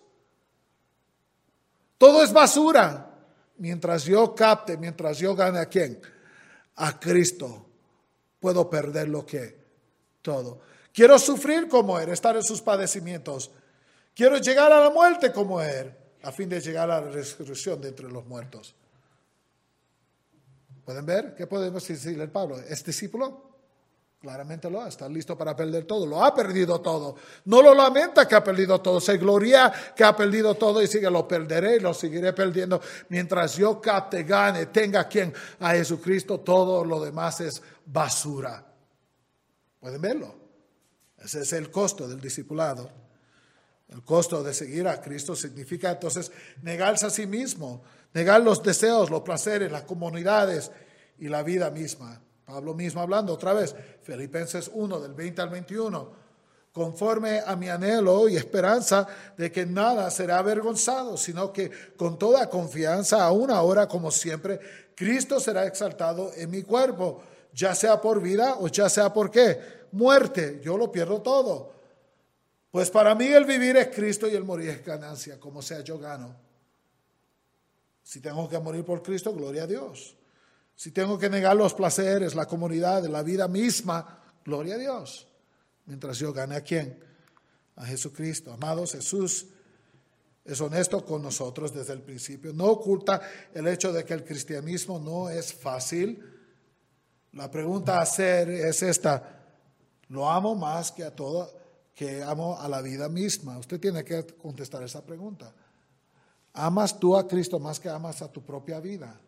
todo es basura, mientras yo capte, mientras yo gane ¿a quién? A Cristo, puedo perder lo que todo. Quiero sufrir como él, estar en sus padecimientos. Quiero llegar a la muerte como él, a fin de llegar a la resurrección de entre los muertos. ¿Pueden ver? ¿Qué podemos decirle al Pablo? ¿Es discípulo? Claramente lo está listo para perder todo. Lo ha perdido todo. No lo lamenta que ha perdido todo. Se gloria que ha perdido todo y sigue: lo perderé y lo seguiré perdiendo. Mientras yo capte, gane, tenga quien a Jesucristo, todo lo demás es basura. ¿Pueden verlo? Ese es el costo del discipulado. El costo de seguir a Cristo significa entonces negarse a sí mismo, negar los deseos, los placeres, las comunidades y la vida misma. Pablo mismo hablando otra vez, Filipenses 1, del 20 al 21, conforme a mi anhelo y esperanza de que nada será avergonzado, sino que con toda confianza, aún ahora como siempre, Cristo será exaltado en mi cuerpo, ya sea por vida o ya sea por ¿qué? Muerte. Yo lo pierdo todo. Pues para mí el vivir es Cristo y el morir es ganancia. Como sea, yo gano. Si tengo que morir por Cristo, gloria a Dios. Si tengo que negar los placeres, la comunidad, la vida misma, gloria a Dios. Mientras yo gane ¿a quién? A Jesucristo. Amados, Jesús es honesto con nosotros desde el principio. No oculta el hecho de que el cristianismo no es fácil. La pregunta a hacer es esta: ¿lo amo más que a todo, que amo a la vida misma? Usted tiene que contestar esa pregunta. ¿Amas tú a Cristo más que amas a tu propia vida?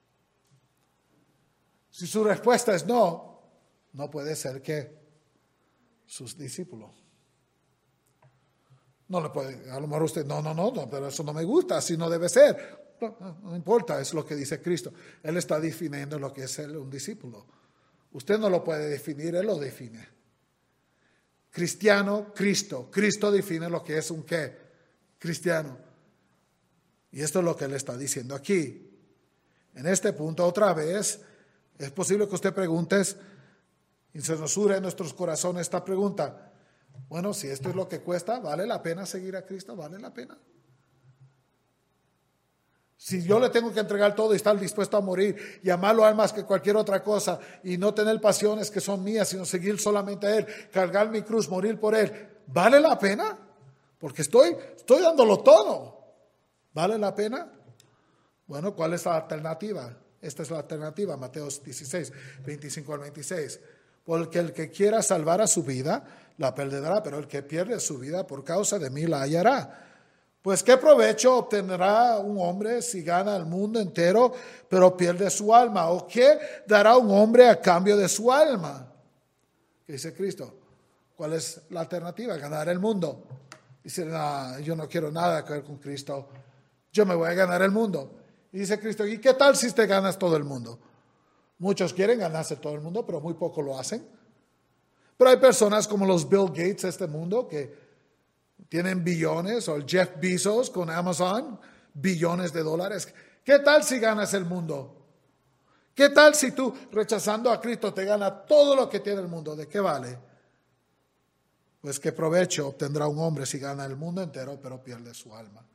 Si su respuesta es no, no puede ser que sus discípulos. No le puede, a lo mejor usted, no, pero eso no me gusta, así no debe ser. No importa, es lo que dice Cristo. Él está definiendo lo que es ser un discípulo. Usted no lo puede definir, Él lo define. Cristiano, Cristo. Cristo define lo que es un ¿qué? Cristiano. Y esto es lo que Él está diciendo aquí. En este punto, otra vez, es posible que usted pregunte, y se nos surge en nuestros corazones esta pregunta: bueno, si esto es lo que cuesta, ¿vale la pena seguir a Cristo? ¿Vale la pena? Si yo le tengo que entregar todo y estar dispuesto a morir y amarlo a más que cualquier otra cosa y no tener pasiones que son mías, sino seguir solamente a Él, cargar mi cruz, morir por Él, ¿vale la pena? Porque estoy dándolo todo. ¿Vale la pena? Bueno, ¿cuál es la alternativa? Esta es la alternativa, Mateo 16, 25 al 26. Porque el que quiera salvar a su vida, la perderá, pero el que pierde su vida por causa de mí la hallará. Pues qué provecho obtendrá un hombre si gana el mundo entero, pero pierde su alma. ¿O qué dará un hombre a cambio de su alma? ¿Qué dice Cristo? ¿Cuál es la alternativa? Ganar el mundo. Dice, no, yo no quiero nada que ver con Cristo. Yo me voy a ganar el mundo. Y dice Cristo, ¿y qué tal si te ganas todo el mundo? Muchos quieren ganarse todo el mundo, pero muy poco lo hacen. Pero hay personas como los Bill Gates de este mundo que tienen billones, o el Jeff Bezos con Amazon, billones de dólares. ¿Qué tal si ganas el mundo? ¿Qué tal si tú, rechazando a Cristo, te ganas todo lo que tiene el mundo? ¿De qué vale? Pues qué provecho obtendrá un hombre si gana el mundo entero, pero pierde su alma.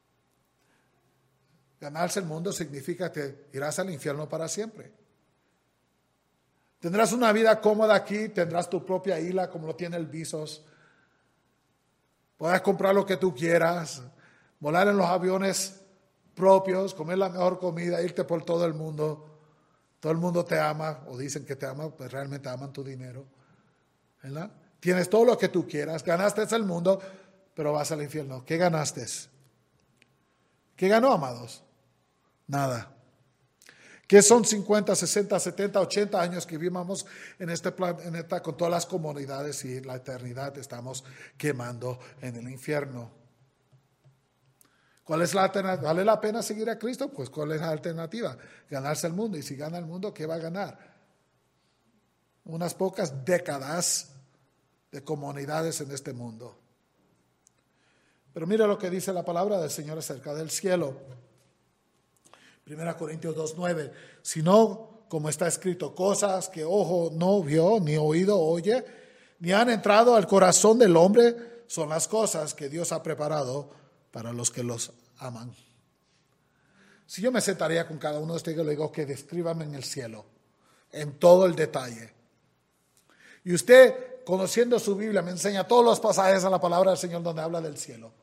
Ganarse el mundo significa que irás al infierno para siempre. Tendrás una vida cómoda aquí, tendrás tu propia isla como lo tiene el Bezos. Podrás comprar lo que tú quieras, volar en los aviones propios, comer la mejor comida, irte por todo el mundo. Todo el mundo te ama, o dicen que te ama, pues realmente aman tu dinero. ¿Verdad? Tienes todo lo que tú quieras, ganaste el mundo, pero vas al infierno. ¿Qué ganaste? ¿Qué ganó, amados? Nada. ¿Qué son 50, 60, 70, 80 años que vivimos en este planeta con todas las comunidades y la eternidad estamos quemando en el infierno? ¿Cuál es la alternativa? ¿Vale la pena seguir a Cristo? Pues ¿cuál es la alternativa? Ganarse el mundo. Y si gana el mundo, ¿qué va a ganar? Unas pocas décadas de comunidades en este mundo. Pero mira lo que dice la palabra del Señor acerca del cielo. 1 Corintios 2:9, sino como está escrito, cosas que ojo no vio, ni oído oye, ni han entrado al corazón del hombre, son las cosas que Dios ha preparado para los que los aman. Si yo me sentaría con cada uno de ustedes y le digo que descríbame en el cielo, en todo el detalle. Y usted, conociendo su Biblia, me enseña todos los pasajes a la palabra del Señor donde habla del cielo.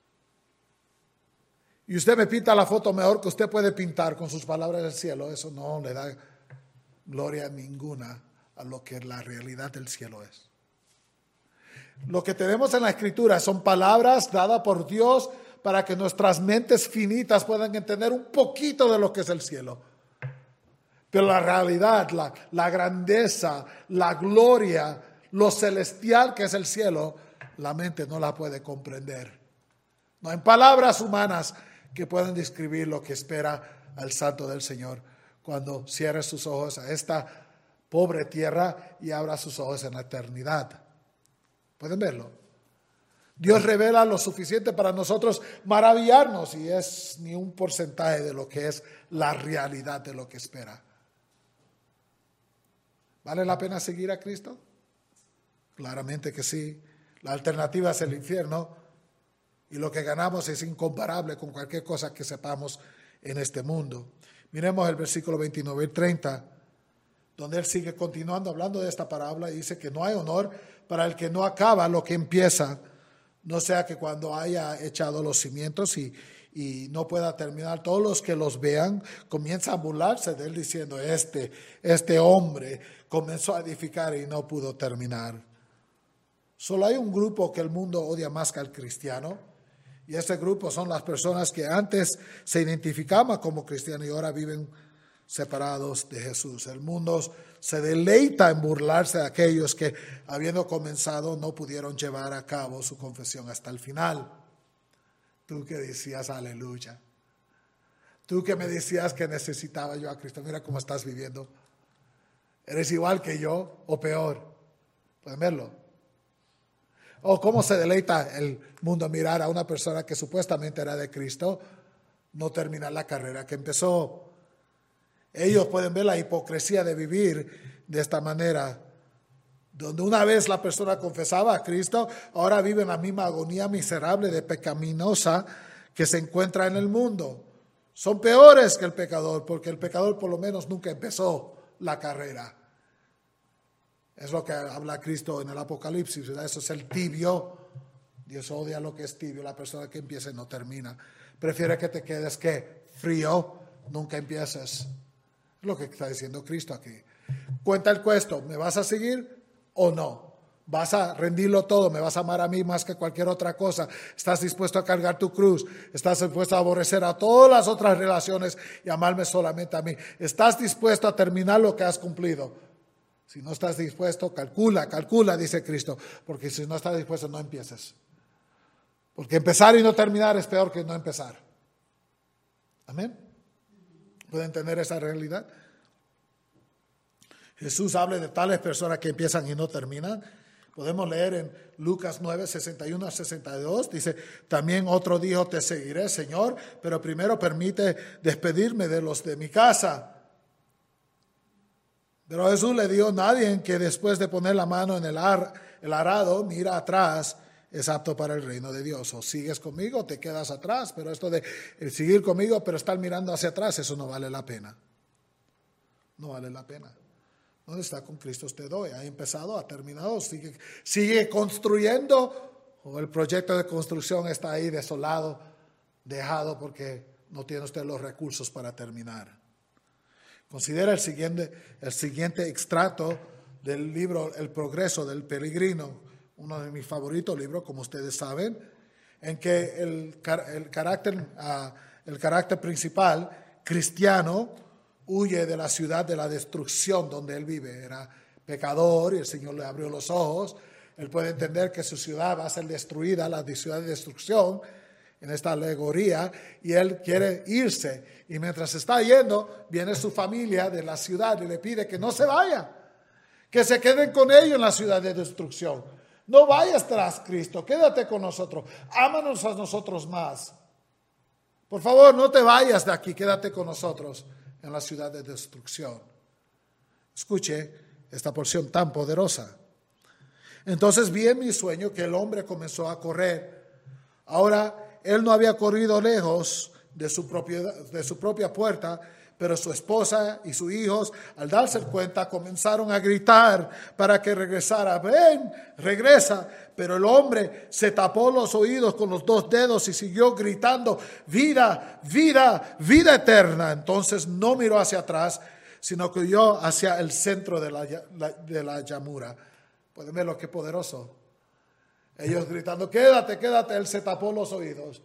Y usted me pinta la foto mejor que usted puede pintar con sus palabras del cielo. Eso no le da gloria ninguna a lo que la realidad del cielo es. Lo que tenemos en la Escritura son palabras dadas por Dios para que nuestras mentes finitas puedan entender un poquito de lo que es el cielo. Pero la realidad, la grandeza, la gloria, lo celestial que es el cielo, la mente no la puede comprender. No hay palabras humanas que puedan describir lo que espera al santo del Señor cuando cierre sus ojos a esta pobre tierra y abra sus ojos en la eternidad. ¿Pueden verlo? Dios revela lo suficiente para nosotros maravillarnos y es ni un porcentaje de lo que es la realidad de lo que espera. ¿Vale la pena seguir a Cristo? Claramente que sí. La alternativa es el infierno. Y lo que ganamos es incomparable con cualquier cosa que sepamos en este mundo. Miremos el versículo 29 y 30, donde él sigue continuando hablando de esta parábola y dice que no hay honor para el que no acaba lo que empieza, no sea que cuando haya echado los cimientos y no pueda terminar, todos los que los vean comienzan a burlarse de él diciendo, este hombre comenzó a edificar y no pudo terminar. Solo hay un grupo que el mundo odia más que al cristiano. Y ese grupo son las personas que antes se identificaban como cristianos y ahora viven separados de Jesús. El mundo se deleita en burlarse de aquellos que, habiendo comenzado, no pudieron llevar a cabo su confesión hasta el final. Tú que decías aleluya. Tú que me decías que necesitaba yo a Cristo. Mira cómo estás viviendo. Eres igual que yo o peor. Pueden verlo. O cómo se deleita el mundo mirar a una persona que supuestamente era de Cristo no terminar la carrera que empezó. Ellos pueden ver la hipocresía de vivir de esta manera, donde una vez la persona confesaba a Cristo, ahora vive en la misma agonía miserable de pecaminosa que se encuentra en el mundo. Son peores que el pecador, porque el pecador por lo menos nunca empezó la carrera. Es lo que habla Cristo en el Apocalipsis, ¿verdad? Eso es el tibio. Dios odia lo que es tibio, la persona que empieza y no termina. Prefiere que te quedes, ¿qué? Frío, nunca empieces. Es lo que está diciendo Cristo aquí. Cuenta el cuento, ¿me vas a seguir o no? Vas a rendirlo todo, me vas a amar a mí más que cualquier otra cosa. Estás dispuesto a cargar tu cruz. Estás dispuesto a aborrecer a todas las otras relaciones y amarme solamente a mí. Estás dispuesto a terminar lo que has cumplido. Si no estás dispuesto, calcula, dice Cristo. Porque si no estás dispuesto, no empieces. Porque empezar y no terminar es peor que no empezar. Amén. ¿Pueden tener esa realidad? Jesús habla de tales personas que empiezan y no terminan. Podemos leer en Lucas 9, 61 a 62. Dice, también otro dijo, te seguiré, Señor, pero primero permite despedirme de los de mi casa. Pero Jesús le dijo, nadie que después de poner la mano en el arado mira atrás es apto para el reino de Dios. O sigues conmigo o te quedas atrás. Pero esto de seguir conmigo pero estar mirando hacia atrás, eso no vale la pena. No vale la pena. ¿Dónde está con Cristo usted hoy? ¿Ha empezado? ¿Ha terminado? ¿Sigue construyendo? ¿O el proyecto de construcción está ahí desolado, dejado porque no tiene usted los recursos para terminar? Considera el siguiente extracto del libro El progreso del peregrino, uno de mis favoritos libros, como ustedes saben, en que el carácter principal cristiano huye de la ciudad de la destrucción donde él vive. Era pecador y el Señor le abrió los ojos. Él puede entender que su ciudad va a ser destruida, la ciudad de destrucción, en esta alegoría, y él quiere irse. Y mientras está yendo, viene su familia de la ciudad y le pide que no se vaya, que se queden con ellos en la ciudad de destrucción. No vayas tras Cristo, quédate con nosotros, ámanos a nosotros más. Por favor, no te vayas de aquí, quédate con nosotros en la ciudad de destrucción. Escuche esta porción tan poderosa. Entonces vi en mi sueño que el hombre comenzó a correr. Ahora, él no había corrido lejos de su propia puerta, pero su esposa y sus hijos, al darse cuenta, comenzaron a gritar para que regresara. Ven, regresa. Pero el hombre se tapó los oídos con los dos dedos y siguió gritando, vida, vida, vida eterna. Entonces no miró hacia atrás, sino que huyó hacia el centro de la llanura. Pueden ver lo que poderoso. Ellos gritando, quédate, quédate. Él se tapó los oídos.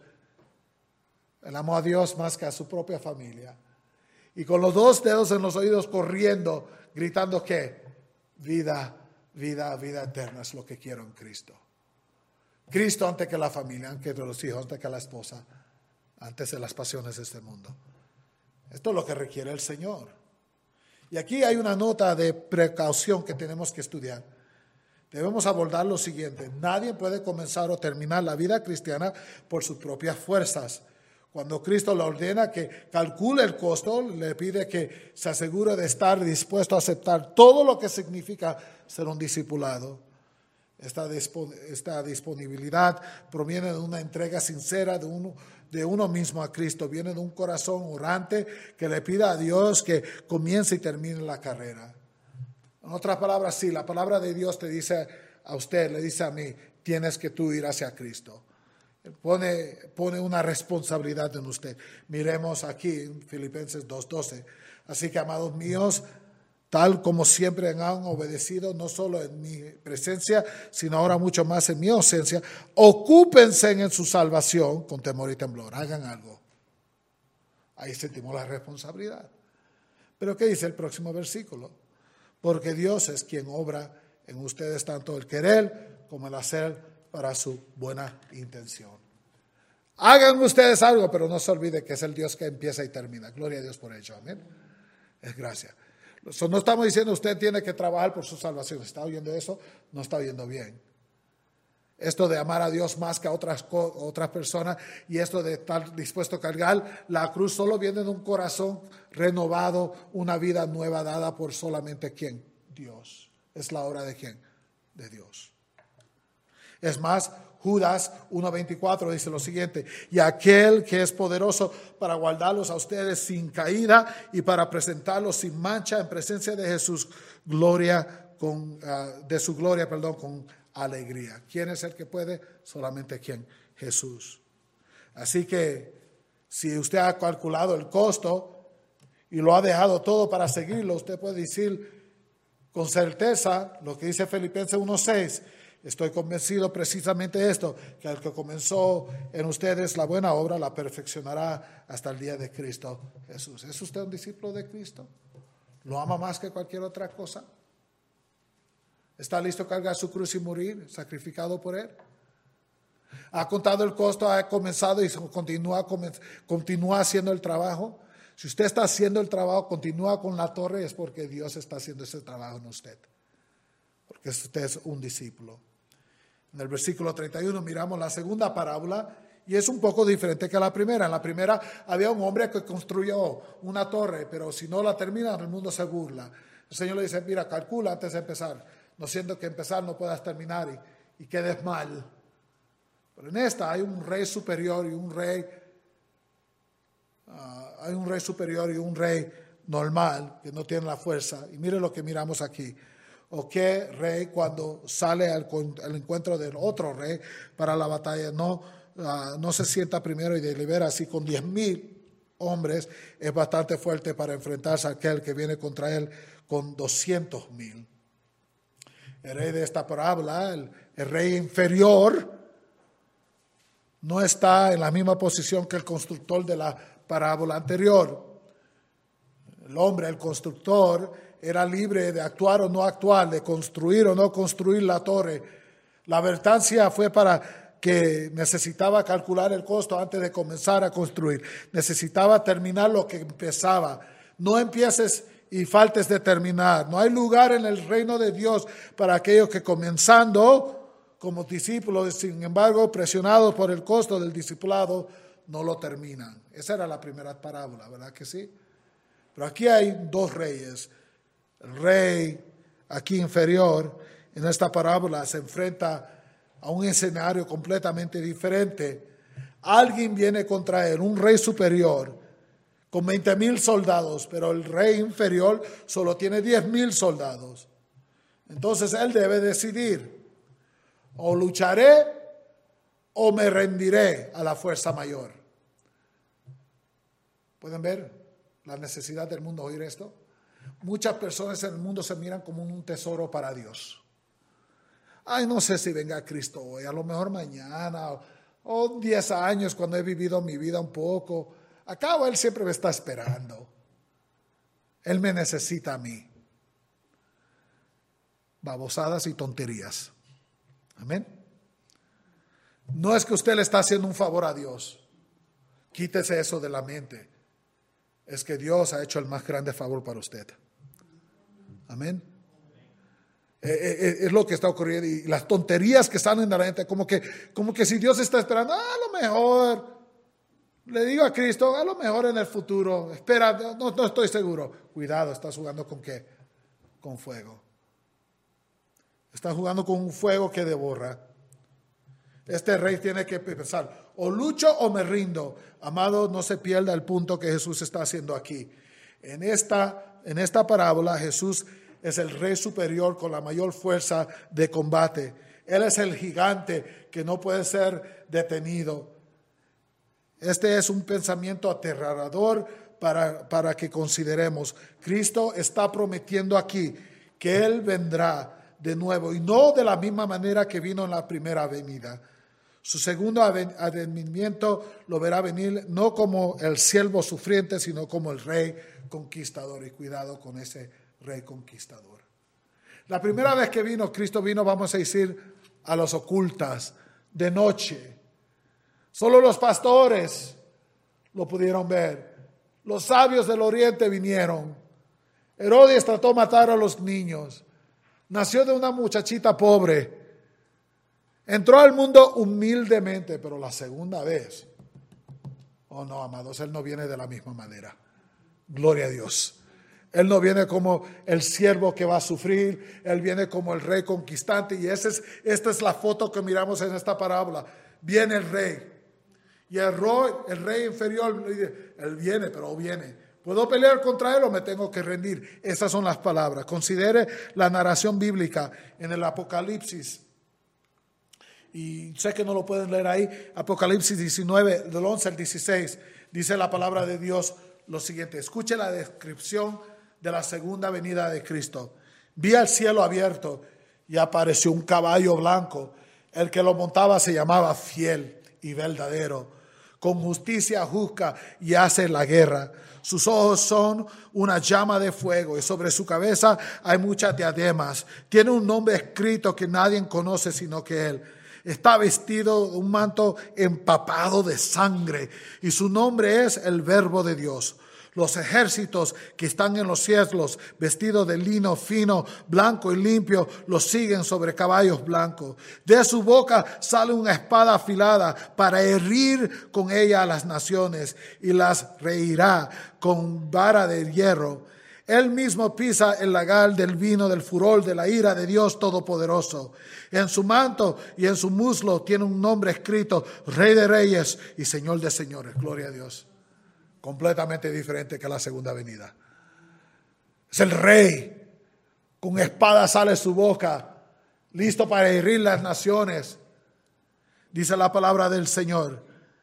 Él amó a Dios más que a su propia familia. Y con los dos dedos en los oídos corriendo, gritando que vida, vida, vida eterna es lo que quiero en Cristo. Cristo antes que la familia, antes que los hijos, antes que la esposa, antes de las pasiones de este mundo. Esto es lo que requiere el Señor. Y aquí hay una nota de precaución que tenemos que estudiar. Debemos abordar lo siguiente. Nadie puede comenzar o terminar la vida cristiana por sus propias fuerzas. Cuando Cristo le ordena que calcule el costo, le pide que se asegure de estar dispuesto a aceptar todo lo que significa ser un discipulado. Esta disponibilidad proviene de una entrega sincera de uno mismo a Cristo. Viene de un corazón orante que le pida a Dios que comience y termine la carrera. En otras palabras, sí, la palabra de Dios te dice a usted, le dice a mí, tienes que tú ir hacia Cristo. Pone una responsabilidad en usted. Miremos aquí en Filipenses 2:12. Así que, amados míos, tal como siempre han obedecido, no solo en mi presencia, sino ahora mucho más en mi ausencia, ocúpense en su salvación con temor y temblor. Hagan algo. Ahí sentimos la responsabilidad. Pero ¿qué dice el próximo versículo? Porque Dios es quien obra en ustedes tanto el querer como el hacer para su buena intención. Hagan ustedes algo, pero no se olvide que es el Dios que empieza y termina. Gloria a Dios por ello. Amén. Es gracia. No estamos diciendo usted tiene que trabajar por su salvación. ¿Está oyendo eso? No está oyendo bien. Esto de amar a Dios más que a otras personas y esto de estar dispuesto a cargar la cruz solo viene de un corazón renovado, una vida nueva dada por solamente ¿quién? Dios. ¿Es la obra de quién? De Dios. Es más, Judas 1:24 dice lo siguiente: y aquel que es poderoso para guardarlos a ustedes sin caída y para presentarlos sin mancha en presencia de Jesús, de su gloria, con alegría. ¿Quién es el que puede? Solamente ¿quién? Jesús. Así que si usted ha calculado el costo y lo ha dejado todo para seguirlo, usted puede decir Con certeza, lo que dice Filipenses 1:6, estoy convencido precisamente de esto, que el que comenzó en ustedes la buena obra la perfeccionará hasta el día de Cristo Jesús. ¿Es usted un discípulo de Cristo? ¿Lo ama más que cualquier otra cosa? ¿Está listo a cargar su cruz y morir, sacrificado por Él? ¿Ha contado el costo, ha comenzado y continúa haciendo el trabajo? Si usted está haciendo el trabajo, continúa con la torre, es porque Dios está haciendo ese trabajo en usted. Porque usted es un discípulo. En el versículo 31 miramos la segunda parábola y es un poco diferente que la primera. En la primera había un hombre que construyó una torre, pero si no la termina, el mundo se burla. El Señor le dice, mira, calcula antes de empezar, no siendo que empezar no puedas terminar y quedes mal. Pero en esta hay un rey superior y un rey normal que no tiene la fuerza. Y mire lo que miramos aquí. O qué rey cuando sale al encuentro del otro rey para la batalla no se sienta primero y delibera así con 10,000 hombres. Es bastante fuerte para enfrentarse a aquel que viene contra él con 200,000. El rey de esta parábola, el rey inferior, no está en la misma posición que el constructor de la parábola anterior. El hombre, el constructor, era libre de actuar o no actuar, de construir o no construir la torre. La advertencia fue para que necesitaba calcular el costo antes de comenzar a construir. Necesitaba terminar lo que empezaba. No empieces y faltes de terminar. No hay lugar en el reino de Dios para aquellos que comenzando como discípulos, sin embargo, presionados por el costo del discipulado, no lo terminan. Esa era la primera parábola, ¿verdad que sí? Pero aquí hay dos reyes. El rey aquí inferior en esta parábola se enfrenta a un escenario completamente diferente. Alguien viene contra él, un rey superior con 20,000 soldados, pero el rey inferior solo tiene 10,000 soldados. Entonces él debe decidir, o lucharé o me rendiré a la fuerza mayor. ¿Pueden ver la necesidad del mundo oír esto? Muchas personas en el mundo se miran como un tesoro para Dios. Ay, no sé si venga Cristo hoy, a lo mejor mañana, o 10 años cuando he vivido mi vida un poco. Acabo, Él siempre me está esperando. Él me necesita a mí. Babosadas y tonterías. Amén. No es que usted le está haciendo un favor a Dios. Quítese eso de la mente. Es que Dios ha hecho el más grande favor para usted. Amén. Es lo que está ocurriendo. Y las tonterías que salen de la gente, como que si Dios está esperando, a lo mejor, le digo a Cristo, a lo mejor en el futuro, espera, no estoy seguro. Cuidado, estás jugando con ¿qué? Con fuego. Estás jugando con un fuego que devora. Este rey tiene que pensar, o lucho o me rindo. Amado, no se pierda el punto que Jesús está haciendo aquí. En esta parábola, Jesús es el rey superior con la mayor fuerza de combate. Él es el gigante que no puede ser detenido. Este es un pensamiento aterrador para que consideremos. Cristo está prometiendo aquí que Él vendrá de nuevo y no de la misma manera que vino en la primera venida. Su segundo advenimiento lo verá venir no como el siervo sufriente, sino como el rey conquistador. Y cuidado con ese rey conquistador. La primera vez que vino, Cristo vino, vamos a decir, a las ocultas, de noche. Solo los pastores lo pudieron ver. Los sabios del oriente vinieron. Herodes trató de matar a los niños. Nació de una muchachita pobre. Entró al mundo humildemente, pero la segunda vez, oh no, amados, Él no viene de la misma manera. Gloria a Dios. Él no viene como el siervo que va a sufrir, Él viene como el rey conquistante. Y esta es la foto que miramos en esta parábola. Viene el rey. Y el rey inferior, Él viene, pero viene. ¿Puedo pelear contra Él o me tengo que rendir? Esas son las palabras. Considere la narración bíblica en el Apocalipsis. Y sé que no lo pueden leer ahí. Apocalipsis 19, del 11 al 16, dice la palabra de Dios lo siguiente. Escuche la descripción de la segunda venida de Cristo. Vi el cielo abierto y apareció un caballo blanco. El que lo montaba se llamaba Fiel y Verdadero. Con justicia juzga y hace la guerra. Sus ojos son una llama de fuego y sobre su cabeza hay muchas diademas. Tiene un nombre escrito que nadie conoce sino que él. Está vestido de un manto empapado de sangre y su nombre es el Verbo de Dios. Los ejércitos que están en los cielos, vestidos de lino fino, blanco y limpio, los siguen sobre caballos blancos. De su boca sale una espada afilada para herir con ella a las naciones y las reirá con vara de hierro. Él mismo pisa el lagar del vino del furor de la ira de Dios Todopoderoso. En su manto y en su muslo tiene un nombre escrito: Rey de Reyes y Señor de Señores. Gloria a Dios. Completamente diferente que la segunda venida. Es el rey, con espada sale su boca, listo para herir las naciones. Dice la palabra del Señor.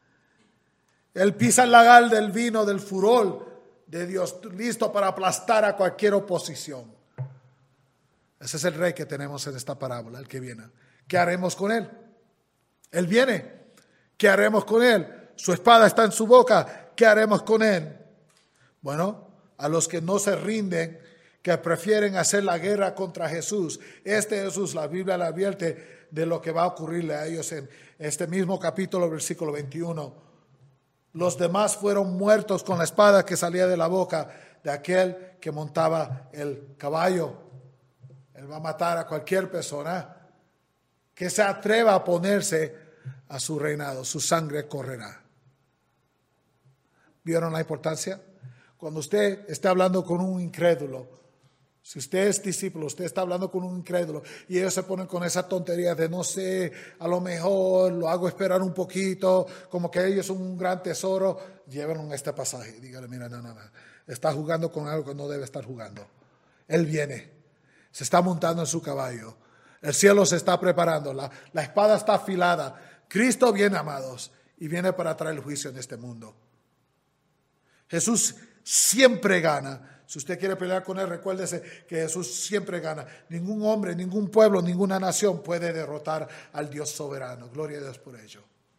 Él pisa el lagar del vino, del furor de Dios, listo para aplastar a cualquier oposición. Ese es el rey que tenemos en esta parábola, el que viene. ¿Qué haremos con él? Él viene. ¿Qué haremos con él? Su espada está en su boca. ¿Qué haremos con él? Bueno, a los que no se rinden, que prefieren hacer la guerra contra Jesús. Jesús, la Biblia le advierte de lo que va a ocurrirle a ellos en este mismo capítulo, versículo 21. Los demás fueron muertos con la espada que salía de la boca de aquel que montaba el caballo. Él va a matar a cualquier persona que se atreva a ponerse a su reinado. Su sangre correrá. ¿Vieron la importancia? Cuando usted está hablando con un incrédulo, si usted es discípulo, usted está hablando con un incrédulo y ellos se ponen con esa tontería de no sé, a lo mejor lo hago esperar un poquito, como que ellos son un gran tesoro, llévenlo a este pasaje. Dígale, mira, no, está jugando con algo que no debe estar jugando. Él viene, se está montando en su caballo, el cielo se está preparando, la espada está afilada. Cristo viene, amados, y viene para traer el juicio en este mundo. Jesús siempre gana. Si usted quiere pelear con él, recuérdese que Jesús siempre gana. Ningún hombre, ningún pueblo, ninguna nación puede derrotar al Dios soberano. Gloria a Dios por ello.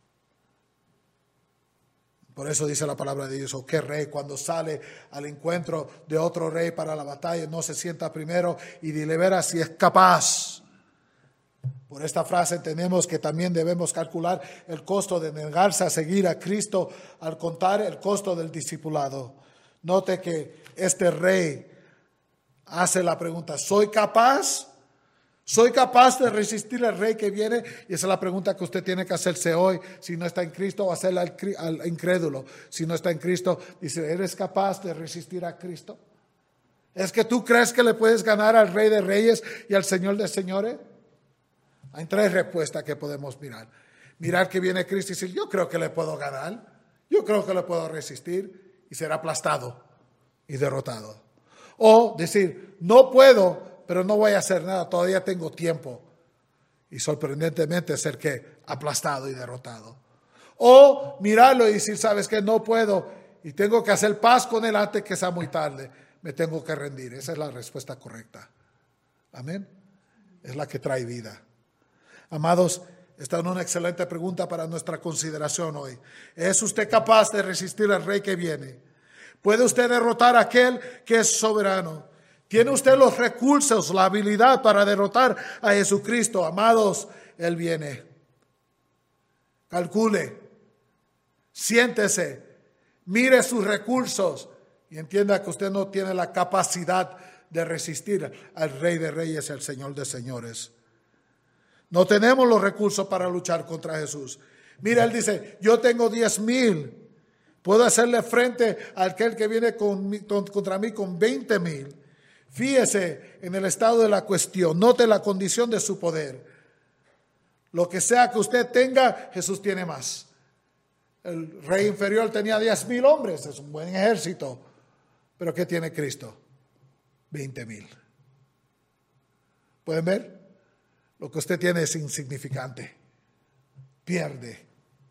Por eso dice la palabra de Dios: oh, qué rey cuando sale al encuentro de otro rey para la batalla no se sienta primero y delibera si es capaz. Por esta frase entendemos que también debemos calcular el costo de negarse a seguir a Cristo al contar el costo del discipulado. Note que este rey hace la pregunta: ¿soy capaz? ¿Soy capaz de resistir al rey que viene? Y esa es la pregunta que usted tiene que hacerse hoy. Si no está en Cristo, o hacerla al incrédulo. Si no está en Cristo, dice: ¿eres capaz de resistir a Cristo? ¿Es que tú crees que le puedes ganar al Rey de Reyes y al Señor de Señores? Hay tres respuestas que podemos mirar. Mirar que viene Cristo y decir: yo creo que le puedo ganar, yo creo que le puedo resistir, y ser aplastado y derrotado. O decir: no puedo, pero no voy a hacer nada, todavía tengo tiempo. Y sorprendentemente ser que aplastado y derrotado. O mirarlo y decir: sabes que no puedo y tengo que hacer paz con él antes que sea muy tarde, me tengo que rendir. Esa es la respuesta correcta. Amén. Es la que trae vida. Amados, esta es una excelente pregunta para nuestra consideración hoy. ¿Es usted capaz de resistir al rey que viene? ¿Puede usted derrotar a aquel que es soberano? ¿Tiene usted los recursos, la habilidad para derrotar a Jesucristo? Amados, Él viene. Calcule, siéntese, mire sus recursos y entienda que usted no tiene la capacidad de resistir al Rey de Reyes y al Señor de Señores. No tenemos los recursos para luchar contra Jesús. Mira, Él dice: yo tengo 10,000. Puedo hacerle frente a aquel que viene contra mí con 20,000. Fíjese en el estado de la cuestión. Note la condición de su poder. Lo que sea que usted tenga, Jesús tiene más. El rey inferior tenía 10,000 hombres. Es un buen ejército. Pero ¿qué tiene Cristo? 20,000. ¿Pueden ver? Lo que usted tiene es insignificante. Pierde.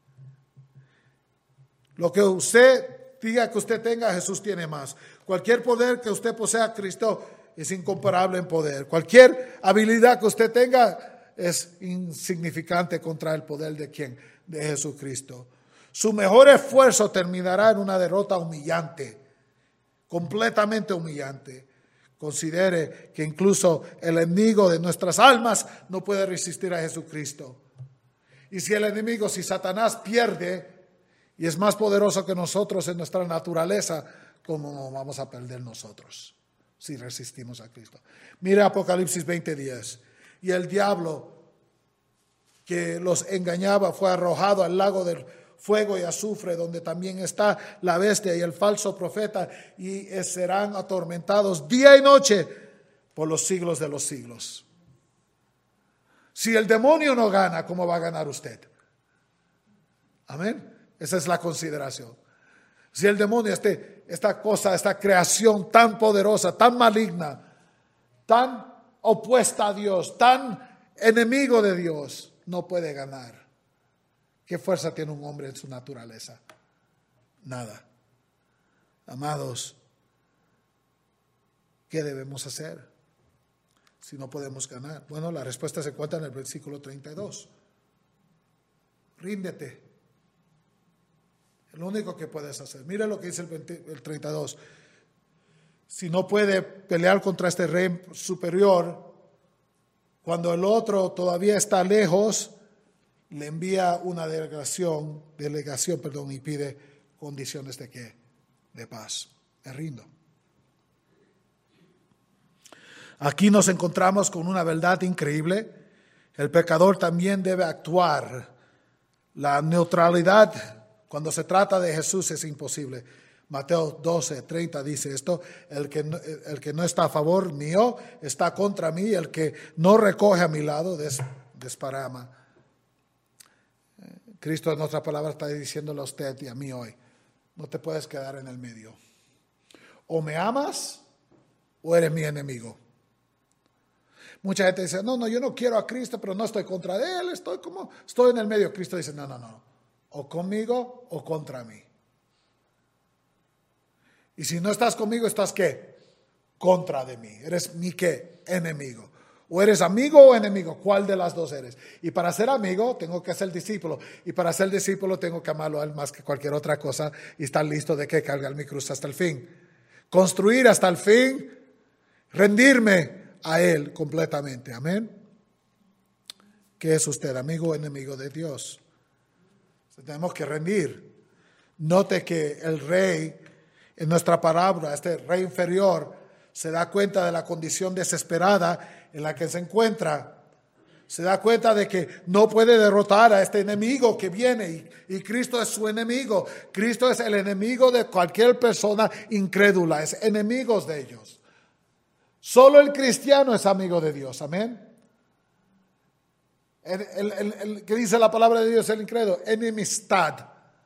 Lo que usted diga que usted tenga, Jesús tiene más. Cualquier poder que usted posea, Cristo es incomparable en poder. Cualquier habilidad que usted tenga es insignificante contra el poder ¿de quién? De Jesucristo. Su mejor esfuerzo terminará en una derrota humillante, completamente humillante. Considere que incluso el enemigo de nuestras almas no puede resistir a Jesucristo. Y si el enemigo, si Satanás pierde y es más poderoso que nosotros en nuestra naturaleza, ¿cómo vamos a perder nosotros si resistimos a Cristo? Mira Apocalipsis 20:10. Y el diablo que los engañaba fue arrojado al lago del fuego y azufre, donde también está la bestia y el falso profeta, y serán atormentados día y noche por los siglos de los siglos. Si el demonio no gana, ¿cómo va a ganar usted? Amén. Esa es la consideración. Si el demonio, esta cosa, esta creación tan poderosa, tan maligna, tan opuesta a Dios, tan enemigo de Dios, no puede ganar. ¿Qué fuerza tiene un hombre en su naturaleza? Nada. Amados, ¿qué debemos hacer si no podemos ganar? Bueno, la respuesta se encuentra en el versículo 32. Ríndete. Es lo único que puedes hacer. Mira lo que dice el 32. Si no puede pelear contra este rey superior, cuando el otro todavía está lejos, le envía una delegación, y pide condiciones de ¿qué? De paz. Me rindo. Aquí nos encontramos con una verdad increíble. El pecador también debe actuar. La neutralidad cuando se trata de Jesús es imposible. Mateo 12:30 dice esto: el que no está a favor mío está contra mí, el que no recoge a mi lado desparrama. Cristo en otra palabra está diciéndole a usted y a mí hoy: no te puedes quedar en el medio. O me amas o eres mi enemigo. Mucha gente dice: no, yo no quiero a Cristo, pero no estoy contra de Él, estoy en el medio. Cristo dice: no, o conmigo o contra mí. Y si no estás conmigo, ¿estás qué? Contra de mí. Eres mi ¿qué? Enemigo. O eres amigo o enemigo. ¿Cuál de las dos eres? Y para ser amigo tengo que ser discípulo. Y para ser discípulo tengo que amarlo a Él más que cualquier otra cosa y estar listo de que cargar mi cruz hasta el fin. Construir hasta el fin. Rendirme a Él completamente. Amén. ¿Qué es usted? ¿Amigo o enemigo de Dios? Tenemos que rendir. Note que el rey, en nuestra parábola, este rey inferior, se da cuenta de la condición desesperada en la que se encuentra. Se da cuenta de que no puede derrotar a este enemigo que viene y Cristo es su enemigo. Cristo es el enemigo de cualquier persona incrédula, es enemigo de ellos. Solo el cristiano es amigo de Dios, amén. ¿Qué dice la palabra de Dios? El incrédulo, enemistad,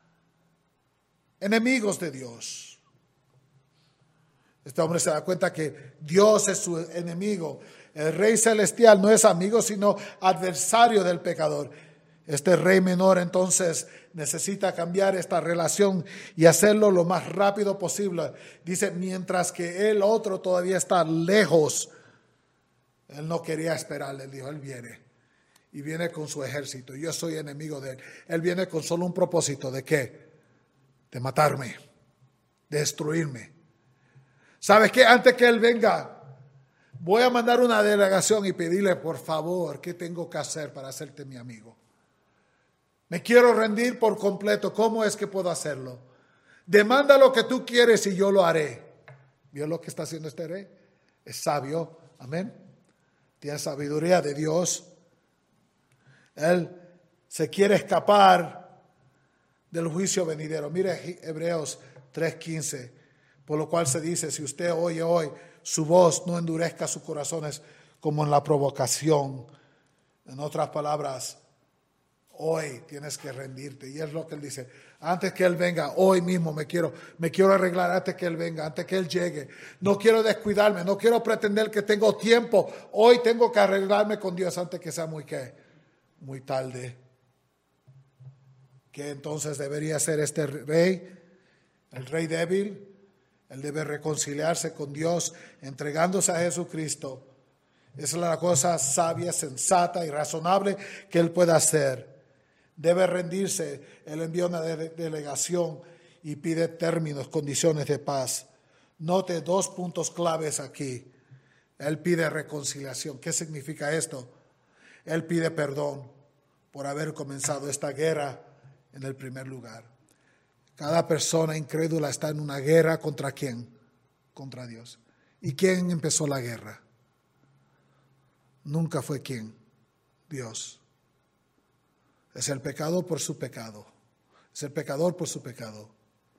enemigos de Dios. Este hombre se da cuenta que Dios es su enemigo. El rey celestial no es amigo, sino adversario del pecador. Este rey menor entonces necesita cambiar esta relación y hacerlo lo más rápido posible. Dice, mientras que el otro todavía está lejos. Él no quería esperarle, él dijo, él viene. Y viene con su ejército. Yo soy enemigo de él. Él viene con solo un propósito. ¿De qué? De matarme. De destruirme. ¿Sabes qué? Antes que él venga, voy a mandar una delegación y pedirle, por favor, ¿qué tengo que hacer para hacerte mi amigo? Me quiero rendir por completo. ¿Cómo es que puedo hacerlo? Demanda lo que tú quieres y yo lo haré. ¿Vio lo que está haciendo este rey? Es sabio. Amén. Tiene sabiduría de Dios. Él se quiere escapar del juicio venidero. Mire Hebreos 3:15. Por lo cual se dice, si usted oye hoy su voz, no endurezca sus corazones como en la provocación. En otras palabras, hoy tienes que rendirte. Y es lo que él dice. Antes que él venga, hoy mismo me quiero arreglar antes que él venga, antes que él llegue. No quiero descuidarme, no quiero pretender que tengo tiempo. Hoy tengo que arreglarme con Dios antes que sea muy tarde. ¿Qué entonces debería ser este rey? El rey débil. Él debe reconciliarse con Dios entregándose a Jesucristo. Esa es la cosa sabia, sensata y razonable que él pueda hacer. Debe rendirse. Él envía una delegación y pide términos, condiciones de paz. Note 2 puntos claves aquí. Él pide reconciliación. ¿Qué significa esto? Él pide perdón por haber comenzado esta guerra en el primer lugar. Cada persona incrédula está en una guerra ¿contra quién? Contra Dios. ¿Y quién empezó la guerra? Nunca fue quién, Dios. Es el pecado por su pecado. Es el pecador por su pecado.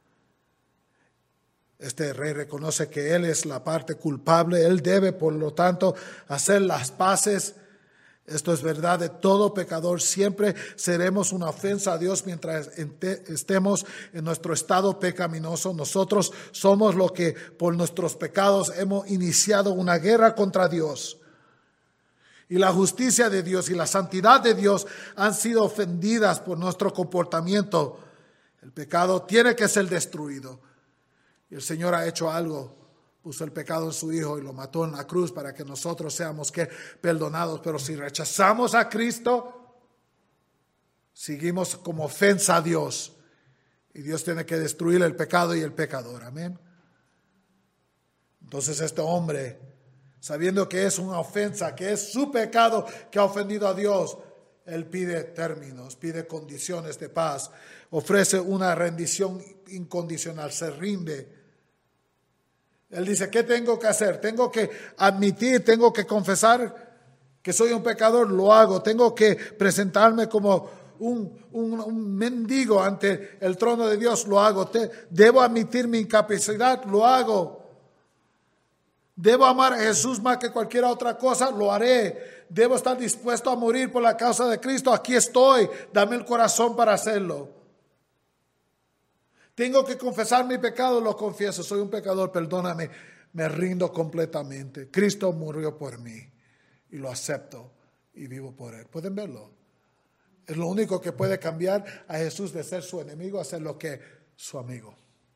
Este rey reconoce que él es la parte culpable. Él debe, por lo tanto, hacer las paces. Esto es verdad de todo pecador. Siempre seremos una ofensa a Dios mientras estemos en nuestro estado pecaminoso. Nosotros somos los que por nuestros pecados hemos iniciado una guerra contra Dios. Y la justicia de Dios y la santidad de Dios han sido ofendidas por nuestro comportamiento. El pecado tiene que ser destruido. Y el Señor ha hecho algo. Puso el pecado en su Hijo y lo mató en la cruz para que nosotros seamos perdonados. Pero si rechazamos a Cristo, seguimos como ofensa a Dios. Y Dios tiene que destruir el pecado y el pecador. Amén. Entonces este hombre, sabiendo que es una ofensa, que es su pecado que ha ofendido a Dios, él pide términos, pide condiciones de paz, ofrece una rendición incondicional, se rinde. Él dice, ¿qué tengo que hacer? Tengo que admitir, tengo que confesar que soy un pecador, lo hago. Tengo que presentarme como un mendigo ante el trono de Dios, lo hago. Debo admitir mi incapacidad, lo hago. Debo amar a Jesús más que cualquier otra cosa, lo haré. Debo estar dispuesto a morir por la causa de Cristo, aquí estoy. Dame el corazón para hacerlo. Tengo que confesar mi pecado, lo confieso. Soy un pecador, perdóname, me rindo completamente. Cristo murió por mí y lo acepto y vivo por él. ¿Pueden verlo? Es lo único que puede cambiar a Jesús de ser su enemigo a ser lo que su amigo.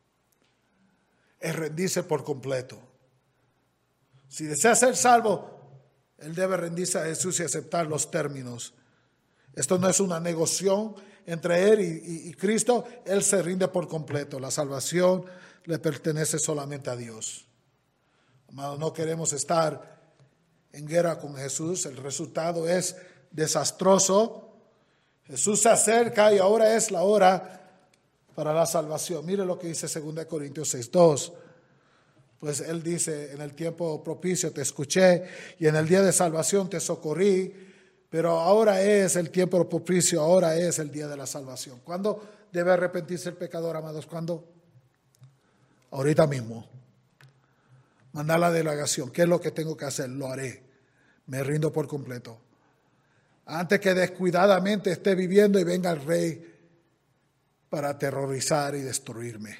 Es rendirse por completo. Si desea ser salvo, él debe rendirse a Jesús y aceptar los términos. Esto no es una negociación entre él y Cristo. Él se rinde por completo. La salvación le pertenece solamente a Dios. Amados, no queremos estar en guerra con Jesús. El resultado es desastroso. Jesús se acerca y ahora es la hora para la salvación. Mire lo que dice 2 Corintios 6:2. Pues él dice, en el tiempo propicio te escuché y en el día de salvación te socorrí. Pero ahora es el tiempo propicio, ahora es el día de la salvación. ¿Cuándo debe arrepentirse el pecador, amados? ¿Cuándo? Ahorita mismo. Mandar la delegación. ¿Qué es lo que tengo que hacer? Lo haré. Me rindo por completo. Antes que descuidadamente esté viviendo y venga el rey para aterrorizar y destruirme.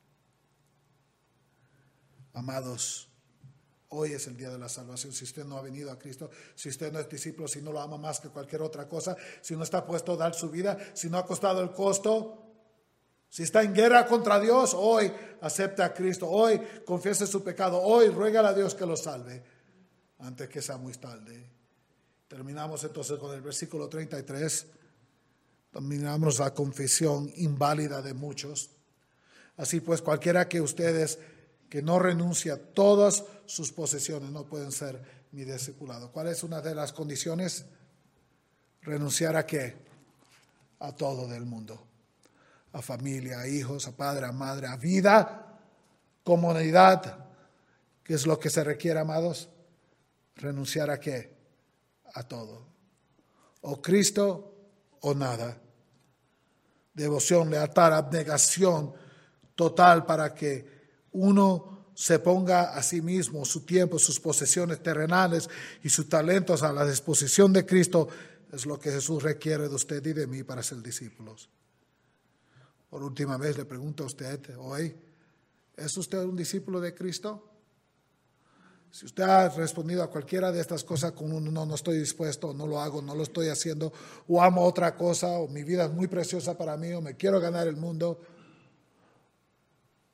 Amados, hoy es el día de la salvación. Si usted no ha venido a Cristo, si usted no es discípulo, si no lo ama más que cualquier otra cosa, si no está puesto a dar su vida, si no ha costado el costo, si está en guerra contra Dios, hoy acepte a Cristo, hoy confiese su pecado, hoy ruégale a Dios que lo salve antes que sea muy tarde. Terminamos entonces con el versículo 33. Terminamos la confesión inválida de muchos. Así pues, cualquiera que ustedes que no renuncia a todas sus posesiones no pueden ser mi discipulado. ¿Cuál es una de las condiciones? ¿Renunciar a qué? A todo del mundo. A familia, a hijos, a padre, a madre, a vida, comunidad. ¿Qué es lo que se requiere, amados? ¿Renunciar a qué? A todo. O Cristo o nada. Devoción, lealtad, abnegación total para que uno se ponga a sí mismo, su tiempo, sus posesiones terrenales y sus talentos a la disposición de Cristo. Es lo que Jesús requiere de usted y de mí para ser discípulos. Por última vez le pregunto a usted hoy, ¿es usted un discípulo de Cristo? Si usted ha respondido a cualquiera de estas cosas con un no estoy dispuesto, no lo hago, no lo estoy haciendo, o amo otra cosa, o mi vida es muy preciosa para mí, o me quiero ganar el mundo,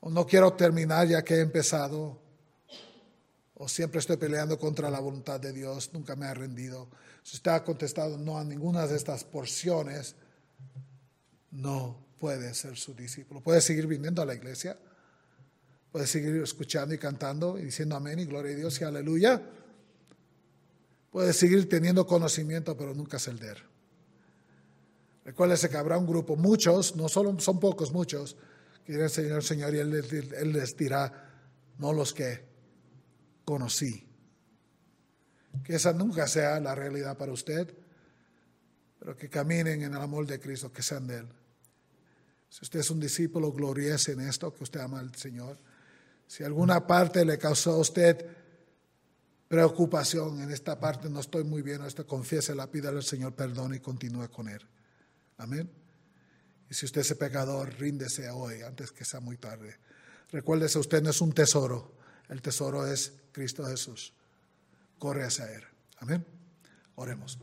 o no quiero terminar ya que he empezado, o siempre estoy peleando contra la voluntad de Dios, nunca me ha rendido. Si usted ha contestado no a ninguna de estas porciones, no puede ser su discípulo. Puede seguir viniendo a la iglesia, puede seguir escuchando y cantando y diciendo amén y gloria a Dios y aleluya. Puede seguir teniendo conocimiento, pero nunca ceder. Recuérdese que habrá un grupo, muchos, no solo son pocos, muchos, que dirán Señor, Señor, y Él les dirá, no los que conocí. Que esa nunca sea la realidad para usted, pero que caminen en el amor de Cristo, que sean de Él. Si usted es un discípulo, gloriese en esto, que usted ama al Señor. Si alguna parte le causó a usted preocupación, en esta parte no estoy muy bien, confiésela, pídale al Señor perdón y continúe con Él. Amén. Y si usted es pecador, ríndese hoy, antes que sea muy tarde. Recuérdese, usted no es un tesoro, el tesoro es Cristo Jesús. Corre hacia Él. Amén. Oremos.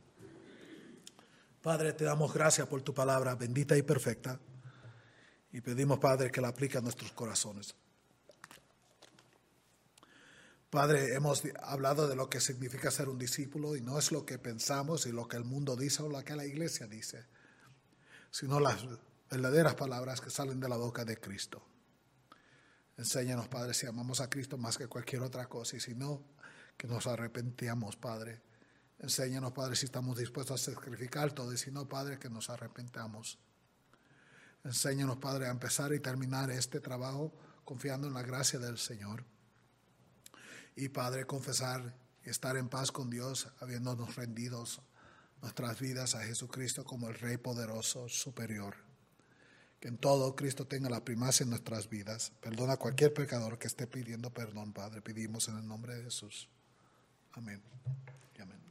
Padre, te damos gracias por tu palabra bendita y perfecta. Y pedimos, Padre, que la aplique a nuestros corazones. Padre, hemos hablado de lo que significa ser un discípulo y no es lo que pensamos y lo que el mundo dice o lo que la iglesia dice, sino las verdaderas palabras que salen de la boca de Cristo. Enséñanos, Padre, si amamos a Cristo más que cualquier otra cosa y si no, que nos arrepentamos, Padre. Enséñanos, Padre, si estamos dispuestos a sacrificar todo y si no, Padre, que nos arrepentamos. Enséñanos, Padre, a empezar y terminar este trabajo confiando en la gracia del Señor. Y, Padre, confesar y estar en paz con Dios, habiéndonos rendidos nuestras vidas a Jesucristo como el Rey poderoso, superior. Que en todo Cristo tenga la primacia en nuestras vidas. Perdona a cualquier pecador que esté pidiendo perdón, Padre. Pedimos en el nombre de Jesús. Amén. Y amén.